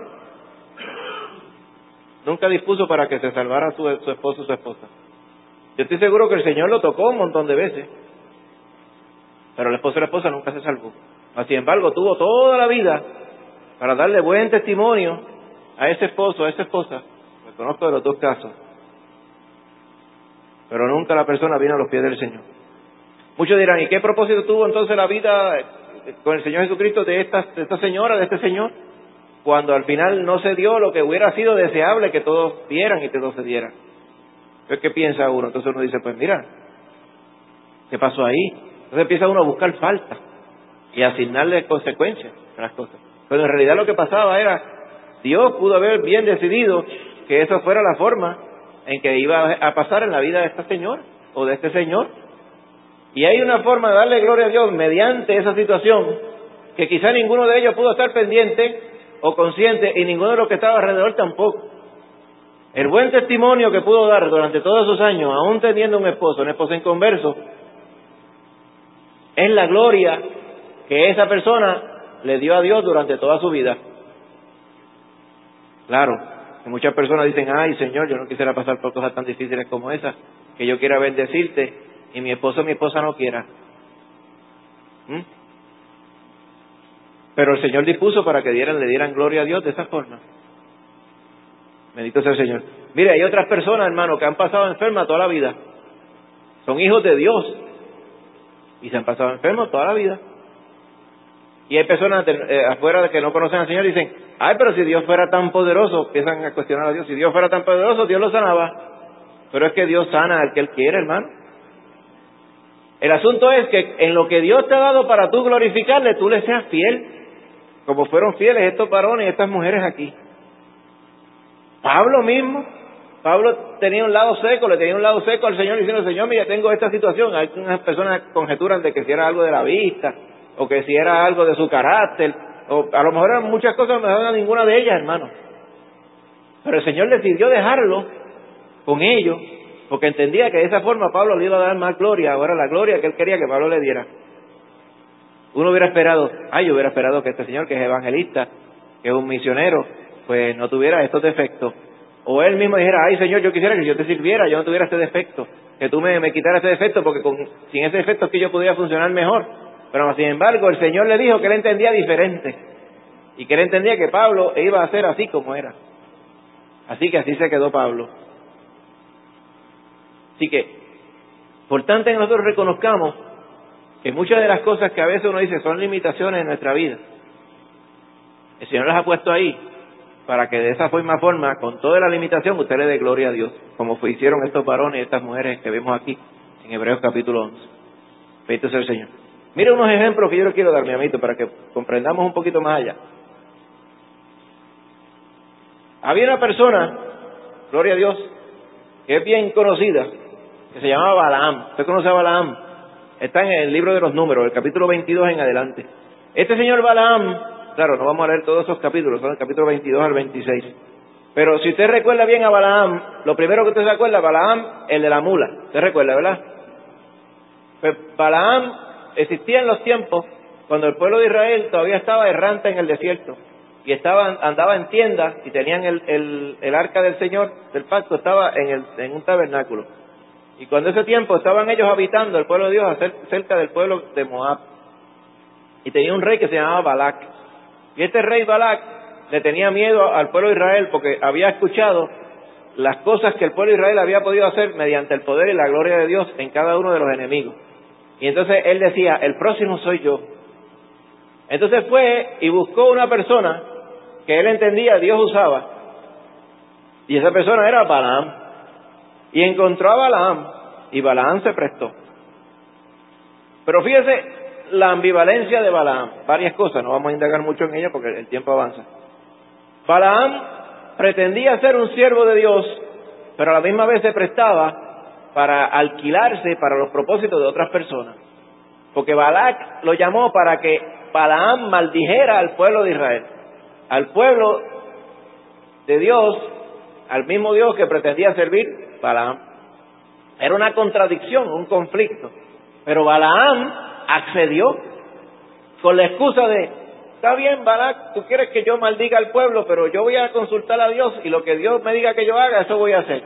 nunca dispuso para que se salvara su esposo o su esposa. Yo estoy seguro que el Señor lo tocó un montón de veces, pero el esposo y la esposa nunca se salvó. Sin embargo, tuvo toda la vida para darle buen testimonio a ese esposo, a esa esposa. Me conozco de los dos casos. Pero nunca la persona vino a los pies del Señor. Muchos dirán, ¿y qué propósito tuvo entonces la vida con el Señor Jesucristo de esta señora, de este señor? Cuando al final no se dio lo que hubiera sido deseable que todos dieran y que todos se dieran. Entonces, ¿qué piensa uno? Entonces uno dice, pues mira, ¿qué pasó ahí? Entonces empieza uno a buscar faltas y a asignarle consecuencias a las cosas. Pero en realidad lo que pasaba era, Dios pudo haber bien decidido que esa fuera la forma en que iba a pasar en la vida de esta señora o de este señor. Y hay una forma de darle gloria a Dios mediante esa situación que quizá ninguno de ellos pudo estar pendiente o consciente, y ninguno de los que estaba alrededor tampoco. El buen testimonio que pudo dar durante todos esos años, aún teniendo un esposo inconverso, es la gloria que esa persona le dio a Dios durante toda su vida. Claro, que muchas personas dicen, ay Señor, yo no quisiera pasar por cosas tan difíciles como esas, que yo quiera bendecirte y mi esposo o mi esposa no quiera. Pero el Señor dispuso para que le dieran gloria a Dios de esa forma. Bendito sea el Señor. Mire, hay otras personas, hermano, que han pasado enfermas toda la vida. Son hijos de Dios y se han pasado enfermos toda la vida. Y hay personas afuera de que no conocen al Señor y dicen, ay, pero si Dios fuera tan poderoso, empiezan a cuestionar a Dios, si Dios fuera tan poderoso, Dios lo sanaba. Pero es que Dios sana al que Él quiere, hermano. El asunto es que en lo que Dios te ha dado para tú glorificarle, tú le seas fiel, como fueron fieles estos varones y estas mujeres aquí. Pablo mismo, Pablo tenía un lado seco, le tenía un lado seco al Señor diciendo, Señor, mira, tengo esta situación. Hay unas personas que conjeturan de que si era algo de la vista, o que si era algo de su carácter, o a lo mejor eran muchas cosas, no eran ninguna de ellas, hermano. Pero el Señor decidió dejarlo con ellos, porque entendía que de esa forma Pablo le iba a dar más gloria, ahora la gloria que él quería que Pablo le diera. Uno hubiera esperado, yo hubiera esperado que este señor, que es evangelista, que es un misionero, pues no tuviera estos defectos. O él mismo dijera, ay Señor, yo quisiera que yo te sirviera, yo no tuviera este defecto, que tú me quitaras este defecto, porque sin ese defecto es que yo podría funcionar mejor. Pero sin embargo, el Señor le dijo que él entendía diferente, y que él entendía que Pablo iba a ser así como era. Así que así se quedó Pablo. Así que, por tanto, que nosotros reconozcamos que muchas de las cosas que a veces uno dice son limitaciones en nuestra vida, el Señor las ha puesto ahí para que de esa forma, con toda la limitación, usted le dé gloria a Dios, como hicieron estos varones y estas mujeres que vemos aquí en Hebreos capítulo 11. Bendito sea el Señor. Mire unos ejemplos que yo le quiero dar, mi amito, para que comprendamos un poquito más allá. Había una persona, gloria a Dios, que es bien conocida, que se llamaba Balaam. ¿Usted conoce a Balaam? Está en el libro de los Números, el capítulo 22 en adelante. Este señor Balaam, claro, no vamos a leer todos esos capítulos, son el capítulo 22 al 26. Pero si usted recuerda bien a Balaam, lo primero que usted se acuerda, Balaam, el de la mula. ¿Usted recuerda, verdad? Pues Balaam existía en los tiempos cuando el pueblo de Israel todavía estaba errante en el desierto. Y andaba en tiendas y tenían el arca del Señor, del pacto, estaba en un tabernáculo. Y cuando ese tiempo estaban ellos habitando, el pueblo de Dios, cerca del pueblo de Moab. Y tenía un rey que se llamaba Balac. Y este rey Balac le tenía miedo al pueblo de Israel porque había escuchado las cosas que el pueblo de Israel había podido hacer mediante el poder y la gloria de Dios en cada uno de los enemigos. Y entonces él decía, el próximo soy yo. Entonces fue y buscó una persona que él entendía Dios usaba. Y esa persona era Balaam. Y encontró a Balaam, y Balaam se prestó. Pero fíjese la ambivalencia de Balaam. Varias cosas, no vamos a indagar mucho en ella porque el tiempo avanza. Balaam pretendía ser un siervo de Dios, pero a la misma vez se prestaba para alquilarse para los propósitos de otras personas. Porque Balac lo llamó para que Balaam maldijera al pueblo de Israel, al pueblo de Dios, al mismo Dios que pretendía servir Balaam. Era una contradicción, un conflicto. Pero Balaam accedió con la excusa de, está bien Balac, tú quieres que yo maldiga al pueblo, pero yo voy a consultar a Dios y lo que Dios me diga que yo haga, eso voy a hacer.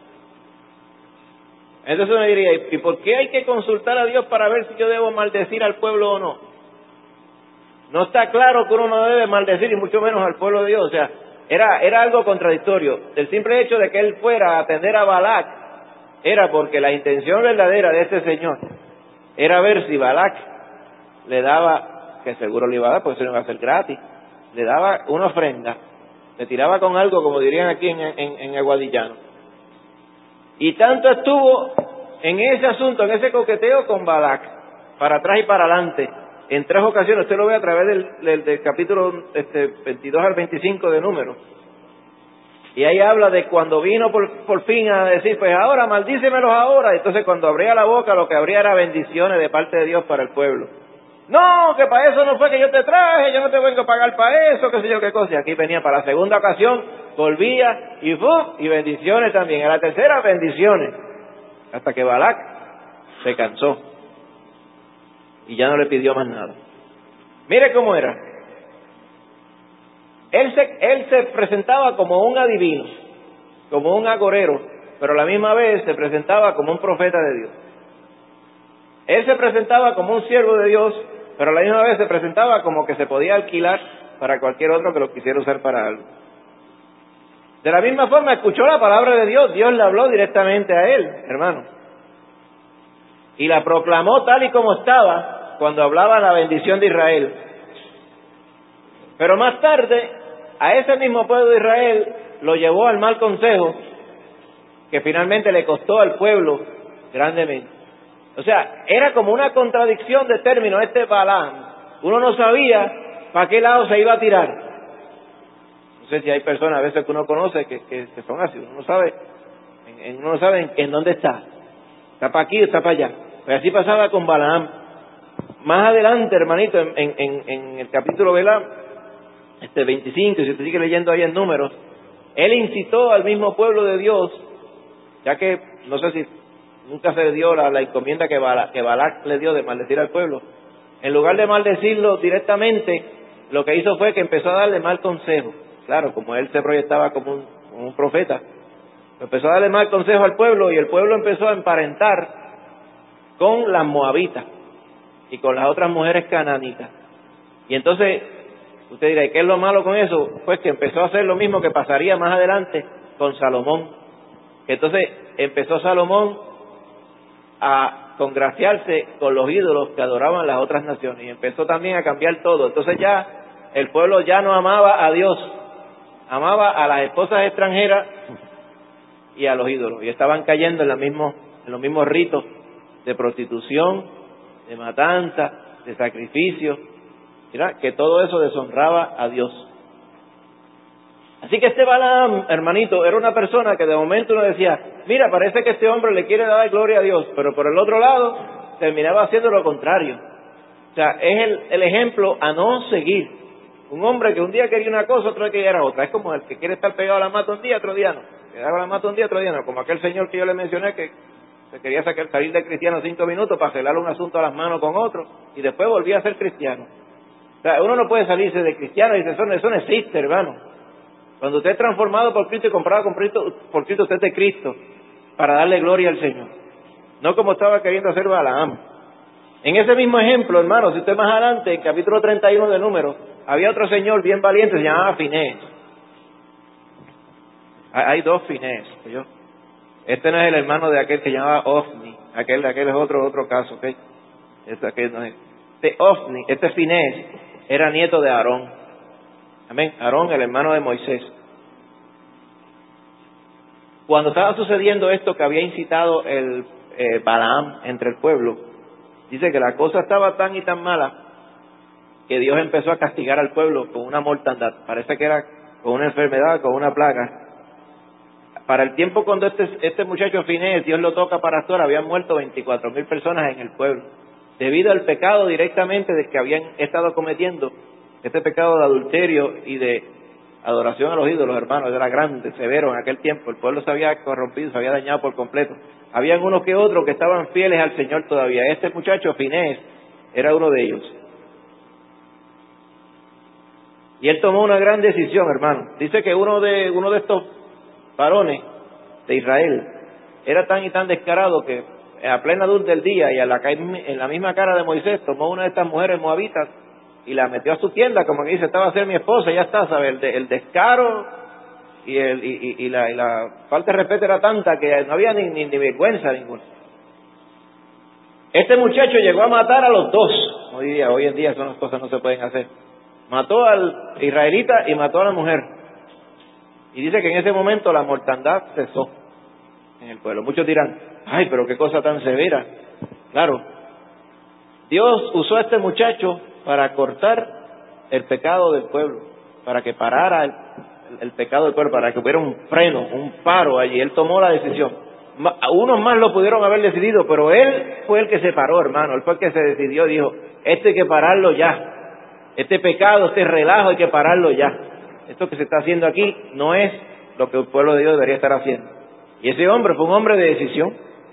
Entonces uno diría, ¿y por qué hay que consultar a Dios para ver si yo debo maldecir al pueblo o no? No está claro que uno no debe maldecir y mucho menos al pueblo de Dios. O sea, era algo contradictorio. El simple hecho de que él fuera a atender a Balac era porque la intención verdadera de este señor era ver si Balac le daba, que seguro le iba a dar, porque eso no iba a ser gratis, le daba una ofrenda, le tiraba con algo, como dirían aquí en Aguadillano. Y tanto estuvo en ese asunto, en ese coqueteo con Balac, para atrás y para adelante, en 3 ocasiones. Usted lo ve a través del capítulo 22 al 25 de Números. Y ahí habla de cuando vino por fin a decir, pues ahora, maldícemelos ahora. Entonces cuando abría la boca, lo que abría era bendiciones de parte de Dios para el pueblo. No, que para eso no fue que yo te traje, yo no te vengo a pagar para eso, qué sé yo qué cosa. Y aquí venía para la segunda ocasión, volvía y ¡fum! Y bendiciones también. A la tercera, bendiciones. Hasta que Balac se cansó y ya no le pidió más nada. Mire cómo era. Él se presentaba como un adivino, como un agorero, pero a la misma vez se presentaba como un profeta de Dios. Él se presentaba como un siervo de Dios, pero a la misma vez se presentaba como que se podía alquilar para cualquier otro que lo quisiera usar para algo. De la misma forma, escuchó la palabra de Dios, Dios le habló directamente a él, hermano, y la proclamó tal y como estaba cuando hablaba la bendición de Israel. Pero más tarde, a ese mismo pueblo de Israel lo llevó al mal consejo, que finalmente le costó al pueblo grandemente. O sea, era como una contradicción de términos este Balaam. Uno no sabía para qué lado se iba a tirar. No sé si hay personas a veces que uno conoce que son así. Uno no sabe, uno no sabe en dónde está. Está para aquí o está para allá. Pero así pasaba con Balaam. Más adelante, hermanito, en el capítulo 25, si usted sigue leyendo ahí en Números, él incitó al mismo pueblo de Dios, ya que, no sé si nunca se le dio la encomienda que Balac le dio de maldecir al pueblo. En lugar de maldecirlo directamente, lo que hizo fue que empezó a darle mal consejo. Claro, como él se proyectaba como un profeta, empezó a darle mal consejo al pueblo, y el pueblo empezó a emparentar con las moabitas y con las otras mujeres cananitas. Y entonces, usted dirá, ¿y qué es lo malo con eso? Pues que empezó a hacer lo mismo que pasaría más adelante con Salomón. Entonces empezó Salomón a congraciarse con los ídolos que adoraban las otras naciones, y empezó también a cambiar todo. Entonces ya el pueblo ya no amaba a Dios, amaba a las esposas extranjeras y a los ídolos, y estaban cayendo en los mismos ritos de prostitución, de matanza, de sacrificio. Mira, que todo eso deshonraba a Dios. Así que este Balaam, hermanito, era una persona que de momento uno decía, mira, parece que este hombre le quiere dar gloria a Dios, pero por el otro lado terminaba haciendo lo contrario. O sea, es el ejemplo a no seguir. Un hombre que un día quería una cosa, otro día quería otra. Es como el que quiere estar pegado a la mata un día, otro día no. Pegado a la mata un día, otro día no. Como aquel señor que yo le mencioné que se quería salir de cristiano 5 minutos para arreglar un asunto a las manos con otro, y después volvía a ser cristiano. O sea, uno no puede salirse de cristiano y dice, eso no existe, hermano. Cuando usted es transformado por Cristo y comprado por Cristo, usted es de Cristo, para darle gloria al Señor. No como estaba queriendo hacer Balaam. En ese mismo ejemplo, hermano, si usted más adelante, en capítulo 31 de Números, había otro señor bien valiente, se llamaba Finés. Hay dos Finés. Este no es el hermano de aquel que se llamaba Ofni. Aquel es otro caso, ¿ok? Aquel no es. Ofni, Finés, era nieto de Aarón. Amén. Aarón, el hermano de Moisés. Cuando estaba sucediendo esto que había incitado el Balaam entre el pueblo, dice que la cosa estaba tan y tan mala que Dios empezó a castigar al pueblo con una mortandad. Parece que era con una enfermedad, con una plaga. Para el tiempo cuando este muchacho Finés, Dios lo toca para actuar, habían muerto 24,000 personas en el pueblo, debido al pecado directamente de que habían estado cometiendo, este pecado de adulterio y de adoración a los ídolos, hermanos. Era grande, severo en aquel tiempo. El pueblo se había corrompido, se había dañado por completo. Habían unos que otros que estaban fieles al Señor todavía. Este muchacho Finés era uno de ellos. Y él tomó una gran decisión, hermano. Dice que uno de estos varones de Israel era tan y tan descarado que a plena luz del día y en la misma cara de Moisés tomó una de estas mujeres moabitas y la metió a su tienda, como que dice, esta va a ser mi esposa, ya está, ¿sabes? El descaro y la falta de respeto era tanta que no había ni vergüenza ninguna. Este muchacho llegó a matar a los dos. Hoy en día esas cosas no se pueden hacer. Mató al israelita y mató a la mujer. Y dice que en ese momento la mortandad cesó en el pueblo. Muchos dirán, ay, pero qué cosa tan severa. Claro, Dios usó a este muchacho para cortar el pecado del pueblo, para que parara el pecado del pueblo, para que hubiera un freno, un paro allí. Él tomó la decisión. Unos más lo pudieron haber decidido, pero él fue el que se paró, hermano. Él fue el que se decidió, dijo, esto hay que pararlo ya. Este pecado, este relajo hay que pararlo ya. Esto que se está haciendo aquí no es lo que el pueblo de Dios debería estar haciendo. Y ese hombre fue un hombre de decisión.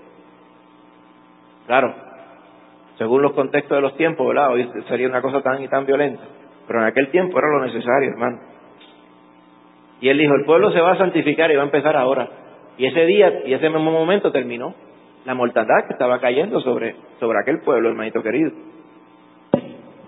Claro, según los contextos de los tiempos, ¿verdad? Hoy sería una cosa tan y tan violenta. Pero en aquel tiempo era lo necesario, hermano. Y él dijo, el pueblo se va a santificar y va a empezar ahora. Y ese día y ese mismo momento terminó la mortandad que estaba cayendo sobre aquel pueblo, hermanito querido.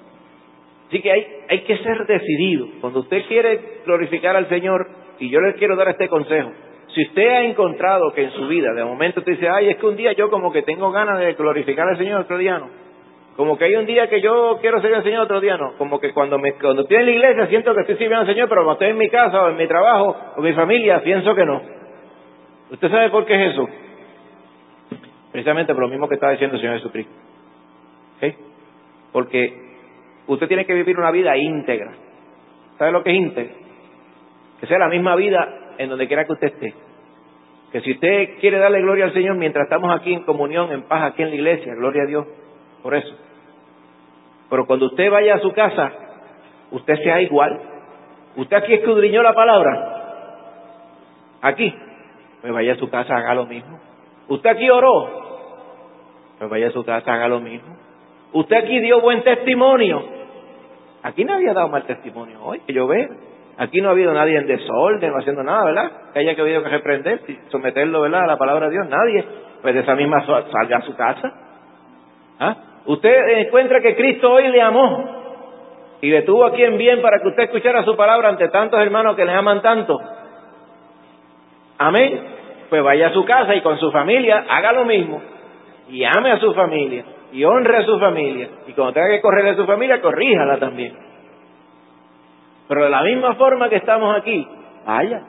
Así que hay que ser decidido. Cuando usted quiere glorificar al Señor, y yo le quiero dar este consejo, si usted ha encontrado que en su vida, de momento usted dice, ay, es que un día yo como que tengo ganas de glorificar al Señor, otro día no. Como que hay un día que yo quiero servir al Señor, otro día no. Como que cuando estoy en la iglesia siento que estoy sirviendo al Señor, pero cuando estoy en mi casa o en mi trabajo o mi familia, pienso que no. ¿Usted sabe por qué es eso? Precisamente por lo mismo que está diciendo el Señor Jesucristo. ¿Sí? Porque usted tiene que vivir una vida íntegra. ¿Sabe lo que es íntegra? Que sea la misma vida en donde quiera que usted esté. Que si usted quiere darle gloria al Señor mientras estamos aquí en comunión, en paz, aquí en la iglesia, gloria a Dios por eso. Pero cuando usted vaya a su casa, usted sea igual. Usted aquí escudriñó la palabra. Aquí. Pues vaya a su casa, haga lo mismo. Usted aquí oró. Pues vaya a su casa, haga lo mismo. Usted aquí dio buen testimonio. Aquí nadie ha dado mal testimonio hoy, que yo vea. Aquí no ha habido nadie en desorden, no haciendo nada, ¿verdad? Que haya habido que reprender, someterlo, ¿verdad?, a la palabra de Dios. Nadie. Pues de esa misma salga a su casa. ¿Ah? Usted encuentra que Cristo hoy le amó y le tuvo aquí en bien para que usted escuchara su palabra ante tantos hermanos que le aman tanto. Amén. Pues vaya a su casa y con su familia haga lo mismo. Y ame a su familia. Y honre a su familia. Y cuando tenga que correr a su familia, corríjala también. Pero de la misma forma que estamos aquí, vaya.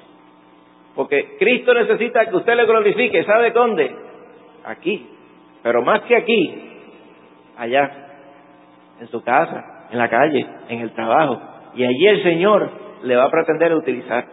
Porque Cristo necesita que usted le glorifique. ¿Sabe dónde? Aquí. Pero más que aquí, allá. En su casa, en la calle, en el trabajo. Y allí el Señor le va a pretender utilizar.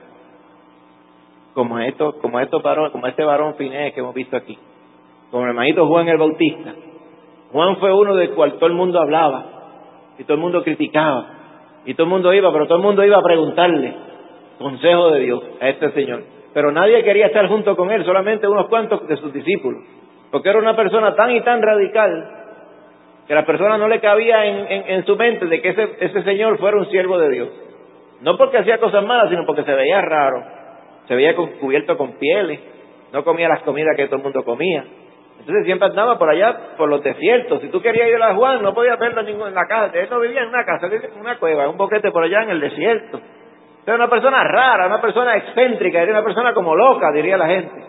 Como este varón Finés que hemos visto aquí. Como el hermanito Juan el Bautista. Juan fue uno del cual todo el mundo hablaba. Y todo el mundo criticaba. Y todo el mundo iba, pero todo el mundo iba a preguntarle consejo de Dios a este Señor. Pero nadie quería estar junto con él, solamente unos cuantos de sus discípulos. Porque era una persona tan y tan radical que a la persona no le cabía en su mente de que ese Señor fuera un siervo de Dios. No porque hacía cosas malas, sino porque se veía raro. Se veía cubierto con pieles. No comía las comidas que todo el mundo comía. Entonces siempre andaba por allá, por los desiertos. Si tú querías ir a Juan, no podías verlo en la casa. Él no vivía en una casa, él vivía en una cueva, en un boquete por allá en el desierto. Era una persona rara, una persona excéntrica, era una persona como loca, diría la gente.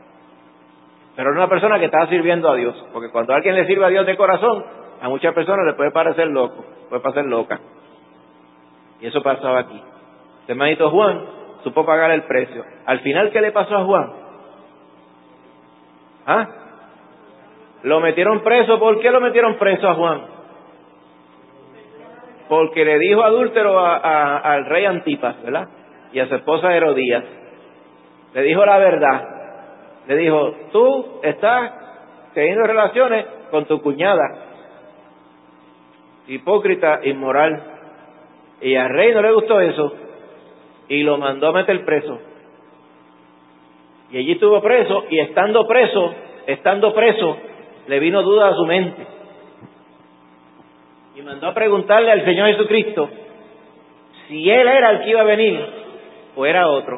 Pero era una persona que estaba sirviendo a Dios. Porque cuando alguien le sirve a Dios de corazón, a muchas personas le puede parecer loco, puede parecer loca. Y eso pasaba aquí. Este hermanito Juan supo pagar el precio. Al final, ¿qué le pasó a Juan? ¿Ah? Lo metieron preso. ¿Por qué lo metieron preso a Juan? Porque le dijo adúltero al rey Antipas, ¿verdad? Y a su esposa Herodías. Le dijo la verdad. Le dijo, tú estás teniendo relaciones con tu cuñada. Hipócrita, inmoral. Y al rey no le gustó eso. Y lo mandó a meter preso. Y allí estuvo preso. Y estando preso, le vino duda a su mente. Y mandó a preguntarle al Señor Jesucristo si Él era el que iba a venir o era otro.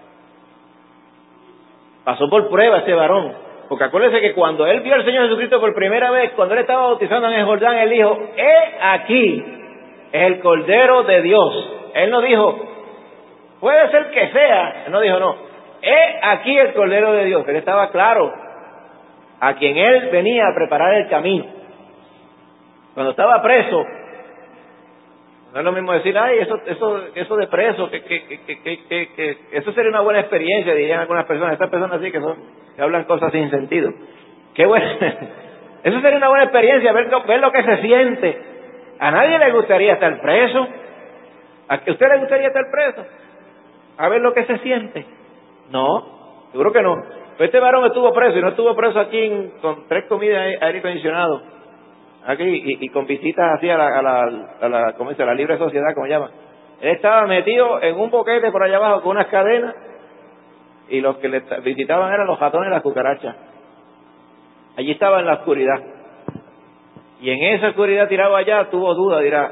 Pasó por prueba ese varón. Porque acuérdese que cuando él vio al Señor Jesucristo por primera vez, cuando él estaba bautizando en el Jordán, él dijo, he aquí, es el Cordero de Dios. Él no dijo, puede ser que sea. Él no dijo, no, he aquí el Cordero de Dios. Él estaba claro a quien él venía a preparar el camino. Cuando estaba preso, no es lo mismo decir, ay, eso de preso, que eso sería una buena experiencia, dirían algunas personas. Estas personas sí que hablan cosas sin sentido. Qué bueno. Eso sería una buena experiencia, ver lo que se siente. A nadie le gustaría estar preso. ¿A usted le gustaría estar preso? A ver lo que se siente. No, seguro que no. Pero este varón estuvo preso, y no estuvo preso aquí con 3 comidas aire acondicionado. Aquí y con visitas así a la ¿cómo dice? La libre sociedad, como llaman. Él estaba metido en un boquete por allá abajo con unas cadenas, y los que le visitaban eran los ratones y las cucarachas. Allí estaba en la oscuridad. Y en esa oscuridad tirado allá tuvo duda, dirá,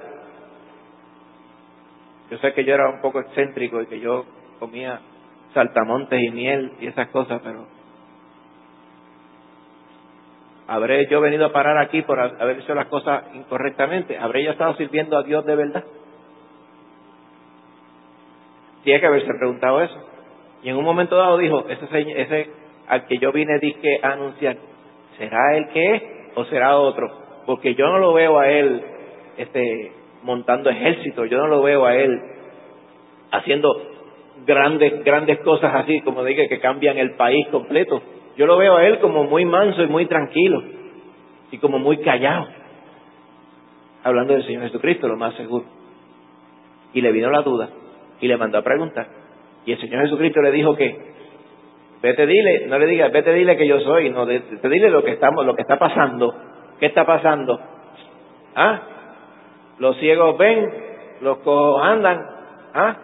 yo sé que yo era un poco excéntrico y que yo comía saltamontes y miel y esas cosas, pero ¿Habré yo venido a parar aquí por haber hecho las cosas incorrectamente? ¿Habré yo estado sirviendo a Dios de verdad? Tiene que haberse preguntado eso. Y en un momento dado dijo, ese al que yo vine dije a anunciar, ¿será él que es o será otro? Porque yo no lo veo a él montando ejército, yo no lo veo a él haciendo grandes cosas así, como dije, que cambian el país completo. Yo lo veo a él como muy manso y muy tranquilo y como muy callado, hablando del Señor Jesucristo, lo más seguro. Y le vino la duda y le mandó a preguntar. Y el Señor Jesucristo le dijo que vete, dile, no le digas, vete, dile que yo soy, no, te dile lo que está pasando. ¿Qué está pasando? ¿Ah? Los ciegos ven, los cojos andan, ¿ah?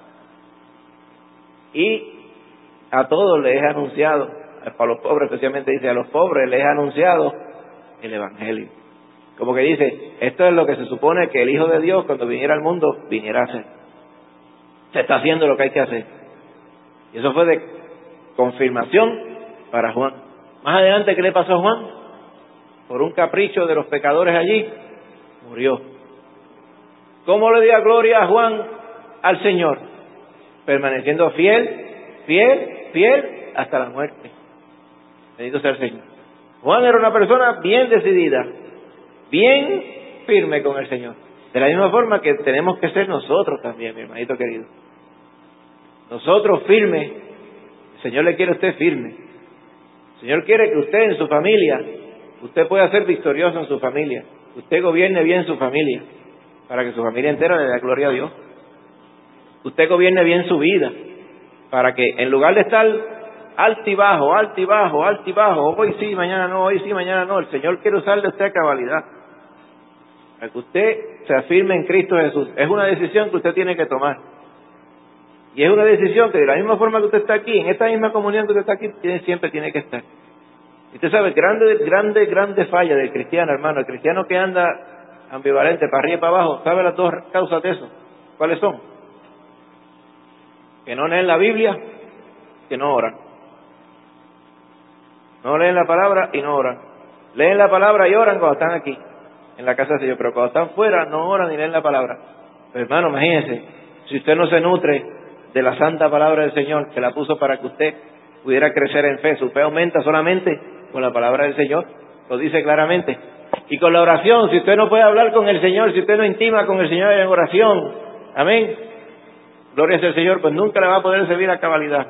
Y a todos les he anunciado, para los pobres especialmente dice, a los pobres les he anunciado el Evangelio. Como que dice, esto es lo que se supone que el Hijo de Dios cuando viniera al mundo, viniera a hacer. Se está haciendo lo que hay que hacer. Y eso fue de confirmación para Juan. Más adelante, ¿qué le pasó a Juan? Por un capricho de los pecadores allí, murió. ¿Cómo le dio gloria a Juan al Señor? Permaneciendo fiel hasta la muerte. Bendito sea el Señor. Juan era una persona bien decidida, bien firme con el Señor. De la misma forma que tenemos que ser nosotros también, mi hermanito querido. Nosotros firmes. El Señor le quiere a usted firme. El Señor quiere que usted en su familia, usted pueda ser victorioso en su familia. Usted gobierne bien su familia, para que su familia entera le dé gloria a Dios. Usted gobierne bien su vida, para que en lugar de estar alto y bajo, hoy sí, mañana no, el Señor quiere usarle a usted a cabalidad, para que usted se afirme en Cristo Jesús. Es una decisión que usted tiene que tomar. Y es una decisión que de la misma forma que usted está aquí, en esta misma comunión que usted está aquí, siempre tiene que estar. Y usted sabe, grande falla del cristiano, hermano. El cristiano que anda ambivalente, para arriba y para abajo, ¿sabe las dos causas de eso? ¿Cuáles son? Que no leen la Biblia, que no oran. No leen la palabra y no oran. Leen la palabra y oran cuando están aquí, en la casa del Señor, pero cuando están fuera no oran ni leen la palabra. Pero hermano, imagínense, si usted no se nutre de la santa palabra del Señor, que la puso para que usted pudiera crecer en fe, su fe aumenta solamente con la palabra del Señor, lo dice claramente. Y con la oración, si usted no puede hablar con el Señor, si usted no intima con el Señor en oración, amén, gloria sea al Señor, pues nunca le va a poder servir a cabalidad.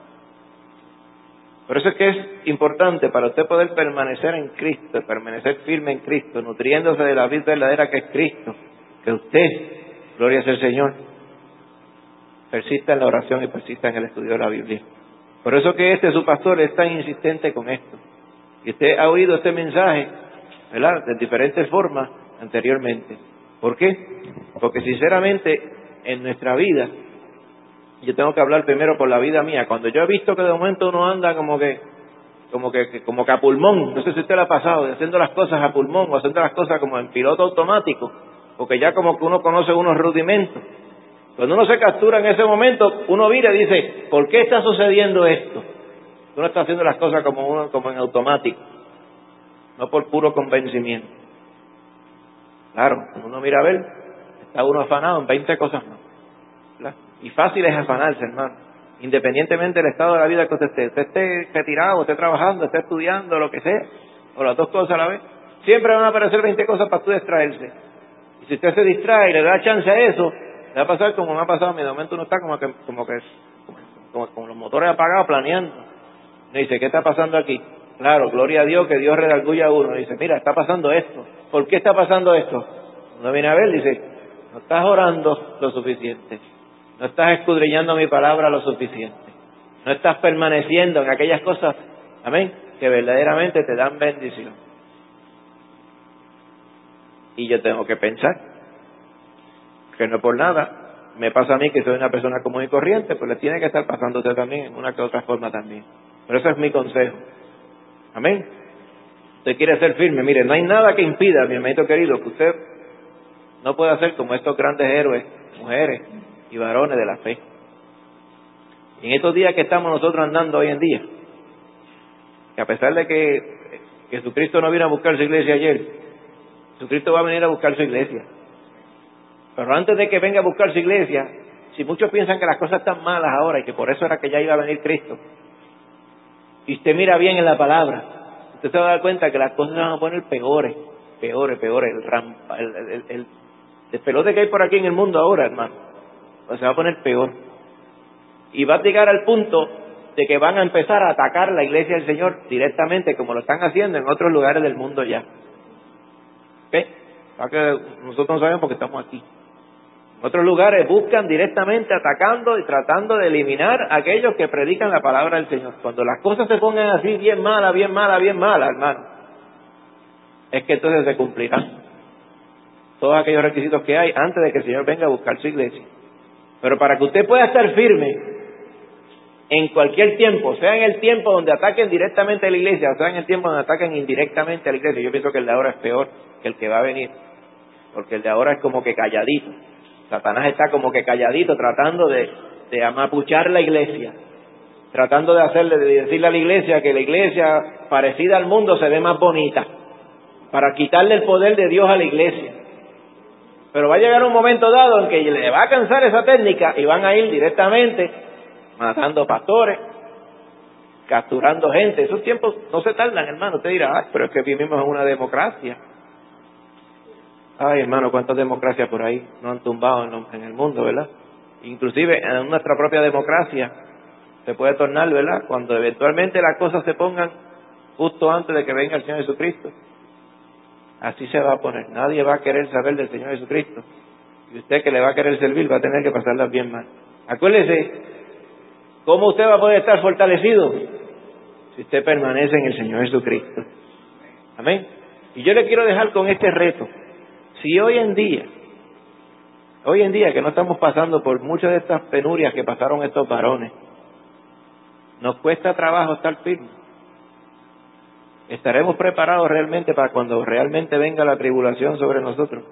Por eso es que es importante para usted poder permanecer en Cristo, permanecer firme en Cristo, nutriéndose de la vida verdadera que es Cristo, que usted, gloria sea al Señor, persista en la oración y persista en el estudio de la Biblia. Por eso que su pastor es tan insistente con esto. Y usted ha oído este mensaje, ¿verdad?, de diferentes formas anteriormente. ¿Por qué? Porque sinceramente en nuestra vida, yo tengo que hablar primero por la vida mía. Cuando yo he visto que de momento uno anda como que a pulmón, no sé si usted lo ha pasado, de haciendo las cosas a pulmón o haciendo las cosas como en piloto automático, porque ya como que uno conoce unos rudimentos. Cuando uno se captura en ese momento, uno mira y dice, ¿por qué está sucediendo esto? Uno está haciendo las cosas como en automático, no por puro convencimiento. Claro, cuando uno mira a ver, está uno afanado en 20 cosas más, ¿verdad? Y fácil es afanarse, hermano, independientemente del estado de la vida que usted esté retirado, esté trabajando, esté estudiando, lo que sea, o las dos cosas a la vez. Siempre van a aparecer 20 cosas para usted distraerse. Y si usted se distrae y le da chance a eso, le va a pasar como me ha pasado a mí. De momento uno está como con los motores apagados, planeando. Me dice, ¿qué está pasando aquí? Claro, gloria a Dios, que Dios redarguye a uno. Dice, mira, está pasando esto. ¿Por qué está pasando esto? Uno viene a ver, dice, no estás orando lo suficiente. No estás escudriñando mi palabra lo suficiente. No estás permaneciendo en aquellas cosas, amén, que verdaderamente te dan bendición. Y yo tengo que pensar que no por nada me pasa a mí, que soy una persona común y corriente, pues le tiene que estar pasando a usted también en una que otra forma también. Pero ese es mi consejo. Amén. Usted quiere ser firme. Mire, no hay nada que impida, mi hermanito querido, que usted no pueda ser como estos grandes héroes, mujeres y varones de la fe. Y en estos días que estamos nosotros andando hoy en día, que a pesar de que Jesucristo no vino a buscar su iglesia ayer. Jesucristo va a venir a buscar su iglesia. Pero antes de que venga a buscar su iglesia, si muchos piensan que las cosas están malas ahora y que por eso era que ya iba a venir Cristo, y usted mira bien en la palabra, usted se va a dar cuenta que las cosas se van a poner peores. El despelote que hay por aquí en el mundo ahora, hermano, pues se va a poner peor. Y va a llegar al punto de que van a empezar a atacar la iglesia del Señor directamente, como lo están haciendo en otros lugares del mundo ya. ¿Qué? Para que nosotros no sabemos porque estamos aquí. En otros lugares buscan directamente atacando y tratando de eliminar a aquellos que predican la palabra del Señor. Cuando las cosas se pongan así bien malas, hermano, es que entonces se cumplirán todos aquellos requisitos que hay antes de que el Señor venga a buscar su iglesia. Pero para que usted pueda estar firme en cualquier tiempo, sea en el tiempo donde ataquen directamente a la iglesia, o sea en el tiempo donde ataquen indirectamente a la iglesia, yo pienso que el de ahora es peor que el que va a venir, porque el de ahora es como que calladito. Satanás está como que calladito tratando de amapuchar la iglesia, tratando de decirle a la iglesia que la iglesia parecida al mundo se ve más bonita, para quitarle el poder de Dios a la iglesia. Pero va a llegar un momento dado en que le va a cansar esa técnica y van a ir directamente matando pastores, capturando gente. Esos tiempos no se tardan, hermano. Usted dirá, ay, pero es que vivimos en una democracia. Ay, hermano, cuántas democracias por ahí no han tumbado en el mundo, ¿verdad? Inclusive en nuestra propia democracia se puede tornar, ¿verdad? Cuando eventualmente las cosas se pongan justo antes de que venga el Señor Jesucristo. Así se va a poner. Nadie va a querer saber del Señor Jesucristo. Y usted que le va a querer servir va a tener que pasarlas bien mal. Acuérdese, ¿cómo usted va a poder estar fortalecido? Si usted permanece en el Señor Jesucristo. Amén. Y yo le quiero dejar con este reto. Si hoy en día que no estamos pasando por muchas de estas penurias que pasaron estos varones, nos cuesta trabajo estar firmes, ¿estaremos preparados realmente para cuando realmente venga la tribulación sobre nosotros?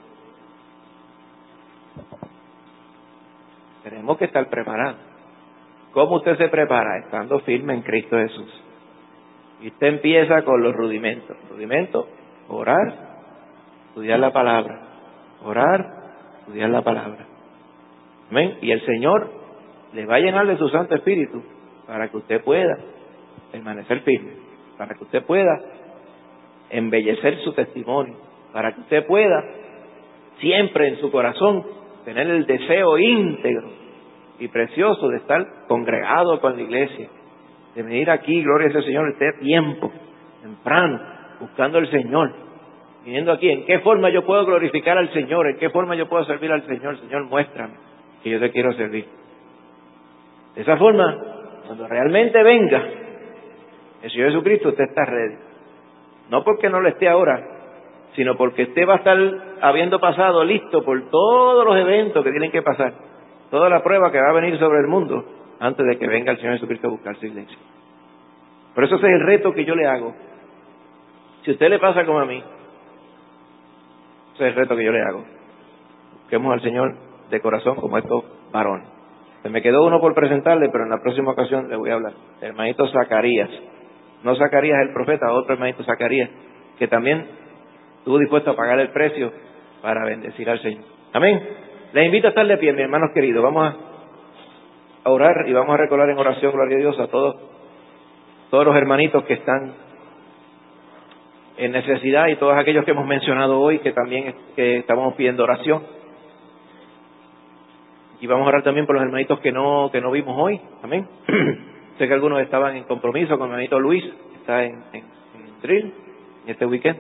Tenemos que estar preparados. ¿Cómo usted se prepara? Estando firme en Cristo Jesús. Y usted empieza con los rudimentos. Rudimentos, orar, estudiar la palabra. Orar, estudiar la palabra. Amén. Y el Señor le va a llenar de su Santo Espíritu para que usted pueda permanecer firme, para que usted pueda embellecer su testimonio, para que usted pueda siempre en su corazón tener el deseo íntegro y precioso de estar congregado con la iglesia, de venir aquí, gloria al Señor, este tiempo, temprano, buscando al Señor, viniendo aquí. ¿En qué forma yo puedo glorificar al Señor? ¿En qué forma yo puedo servir al Señor? Señor, muéstrame que yo te quiero servir. De esa forma, cuando realmente venga el Señor Jesucristo, usted está ready. No porque no lo esté ahora, sino porque usted va a estar habiendo pasado listo por todos los eventos que tienen que pasar, toda la prueba que va a venir sobre el mundo antes de que venga el Señor Jesucristo a buscar su iglesia. Por eso ese es el reto que yo le hago. Si a usted le pasa como a mí, ese es el reto que yo le hago. Busquemos al Señor de corazón como estos varones. Se me quedó uno por presentarle, pero en la próxima ocasión le voy a hablar. El hermanito Zacarías. No Zacarías el profeta, otro hermanito Zacarías, que también estuvo dispuesto a pagar el precio para bendecir al Señor. Amén. Les invito a estar de pie, mis hermanos queridos. Vamos a orar y vamos a recordar en oración, gloria a Dios, a todos los hermanitos que están en necesidad y todos aquellos que hemos mencionado hoy que también que estamos pidiendo oración. Y vamos a orar también por los hermanitos que no vimos hoy. Amén. Sé que algunos estaban en compromiso con el hermanito Luis, que está en drill en este weekend.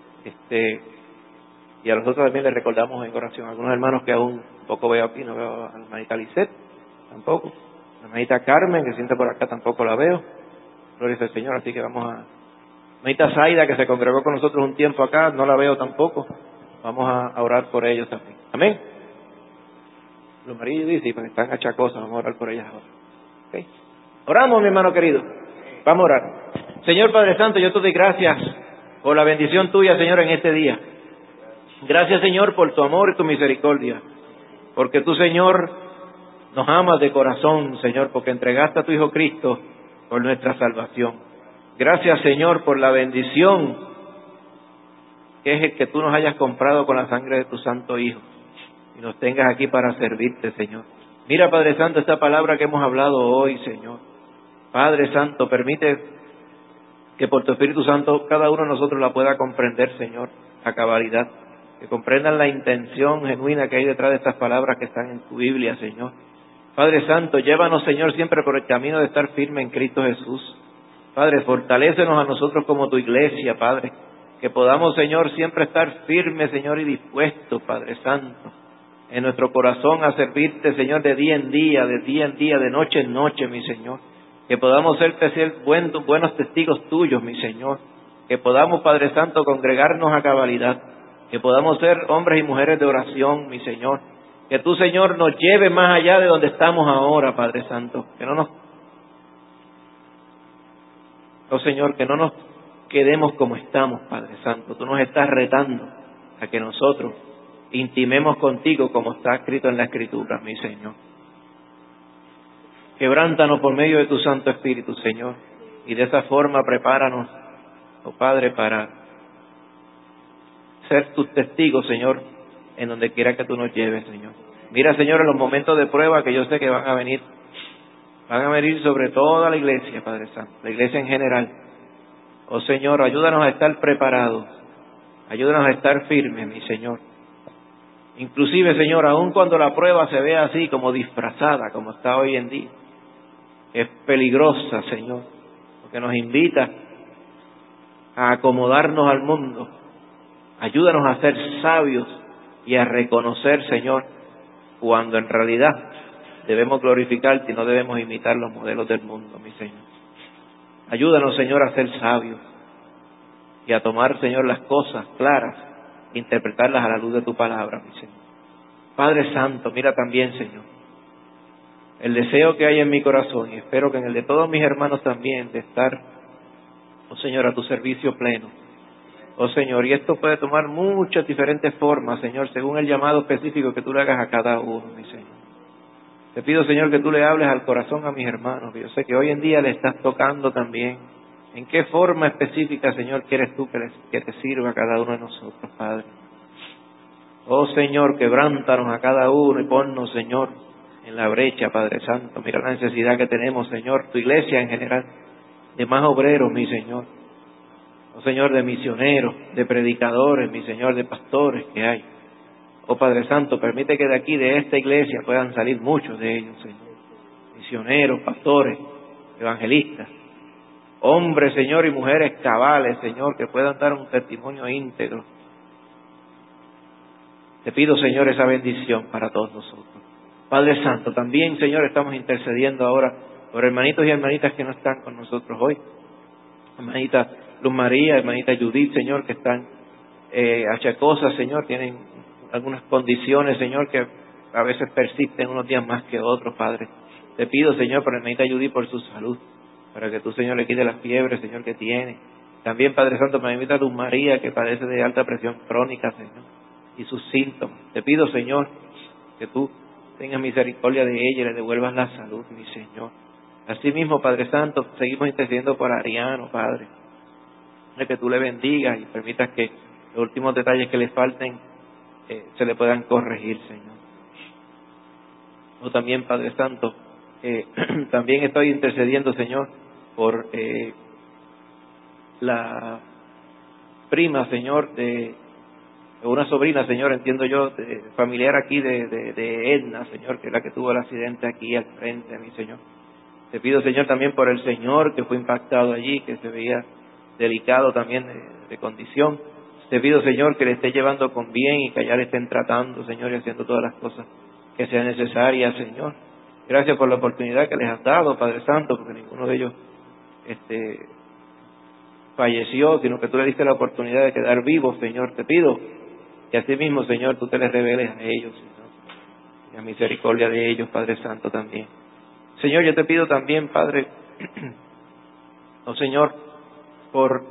Y a nosotros también les recordamos en oración a algunos hermanos que aún poco veo aquí. No veo a la hermanita Lisette tampoco, la hermanita Carmen que siente por acá tampoco la veo, gloria al Señor. Así que vamos a la hermanita Zaida, que se congregó con nosotros un tiempo acá, no la veo tampoco. Vamos a orar por ellos también. Amén. Los maridos dicen, pues están achacosas, vamos a orar por ellas ahora. ¿Okay? Oramos, mi hermano querido. Vamos a orar. Señor Padre Santo, yo te doy gracias por la bendición tuya, Señor, en este día. Gracias, Señor, por tu amor y tu misericordia. Porque tú, Señor, nos amas de corazón, Señor, porque entregaste a tu Hijo Cristo por nuestra salvación. Gracias, Señor, por la bendición que es el que tú nos hayas comprado con la sangre de tu Santo Hijo y nos tengas aquí para servirte, Señor. Mira, Padre Santo, esta palabra que hemos hablado hoy, Señor. Padre Santo, permite que por tu Espíritu Santo cada uno de nosotros la pueda comprender, Señor, a cabalidad. Que comprendan la intención genuina que hay detrás de estas palabras que están en tu Biblia, Señor. Padre Santo, llévanos, Señor, siempre por el camino de estar firme en Cristo Jesús. Padre, fortalécenos a nosotros como tu iglesia, Padre. Que podamos, Señor, siempre estar firmes, Señor, y dispuestos, Padre Santo, en nuestro corazón a servirte, Señor, de día en día, de noche en noche, mi Señor. Que podamos ser buenos testigos tuyos, mi Señor. Que podamos, Padre Santo, congregarnos a cabalidad. Que podamos ser hombres y mujeres de oración, mi Señor. Que tú, Señor, nos lleves más allá de donde estamos ahora, Padre Santo. Señor, que no nos quedemos como estamos, Padre Santo. Tú nos estás retando a que nosotros intimemos contigo como está escrito en la Escritura, mi Señor. Quebrántanos por medio de tu Santo Espíritu, Señor. Y de esa forma prepáranos, oh Padre, para ser tus testigos, Señor, en donde quiera que tú nos lleves, Señor. Mira, Señor, en los momentos de prueba que yo sé que van a venir sobre toda la iglesia, Padre Santo, la iglesia en general. Oh Señor, ayúdanos a estar preparados, ayúdanos a estar firmes, mi Señor. Inclusive, Señor, aun cuando la prueba se vea así como disfrazada, como está hoy en día, es peligrosa, Señor, porque nos invita a acomodarnos al mundo. Ayúdanos a ser sabios y a reconocer, Señor, cuando en realidad debemos glorificarte y no debemos imitar los modelos del mundo, mi Señor. Ayúdanos, Señor, a ser sabios y a tomar, Señor, las cosas claras, interpretarlas a la luz de tu palabra, mi Señor. Padre Santo, mira también, Señor, el deseo que hay en mi corazón, y espero que en el de todos mis hermanos también, de estar, oh Señor, a tu servicio pleno. Oh Señor, y esto puede tomar muchas diferentes formas, Señor, según el llamado específico que tú le hagas a cada uno, mi Señor. Te pido, Señor, que tú le hables al corazón a mis hermanos, que yo sé que hoy en día le estás tocando también. ¿En qué forma específica, Señor, quieres tú que te sirva a cada uno de nosotros, Padre? Oh Señor, quebrántanos a cada uno y ponnos, Señor, en la brecha, Padre Santo. Mira la necesidad que tenemos, Señor, tu iglesia en general, de más obreros, mi Señor. Oh Señor, de misioneros, de predicadores, mi Señor, de pastores que hay. Oh Padre Santo, permite que de aquí, de esta iglesia, puedan salir muchos de ellos, Señor. Misioneros, pastores, evangelistas, hombres, Señor, y mujeres cabales, Señor, que puedan dar un testimonio íntegro. Te pido, Señor, esa bendición para todos nosotros. Padre Santo, también, Señor, estamos intercediendo ahora por hermanitos y hermanitas que no están con nosotros hoy. Hermanita Luz María, hermanita Judith, Señor, que están achacosas, Señor, tienen algunas condiciones, Señor, que a veces persisten unos días más que otros, Padre. Te pido, Señor, por hermanita Judith, por su salud, para que tú, Señor, le quites las fiebres, Señor, que tiene. También, Padre Santo, para hermanita Luz María, que padece de alta presión crónica, Señor, y sus síntomas. Te pido, Señor, que tú tengas misericordia de ella y le devuelvas la salud, mi Señor. Asimismo, Padre Santo, seguimos intercediendo por Ariano, Padre. Que tú le bendigas y permitas que los últimos detalles que le falten se le puedan corregir, Señor. O también, Padre Santo, también estoy intercediendo, Señor, por la prima, Señor, de una sobrina, Señor, entiendo yo, familiar aquí de Edna, Señor, que es la que tuvo el accidente aquí al frente, mi Señor. Te pido, Señor, también por el Señor que fue impactado allí, que se veía delicado también de condición. Te pido, Señor, que le esté llevando con bien y que allá le estén tratando, Señor, y haciendo todas las cosas que sean necesarias, Señor. Gracias por la oportunidad que les has dado, Padre Santo, porque ninguno de ellos falleció, sino que tú le diste la oportunidad de quedar vivos, Señor. Te pido que así mismo, Señor, tú te les reveles a ellos, Señor, y a misericordia de ellos, Padre Santo, también. Señor, yo te pido también, Padre, oh Señor, por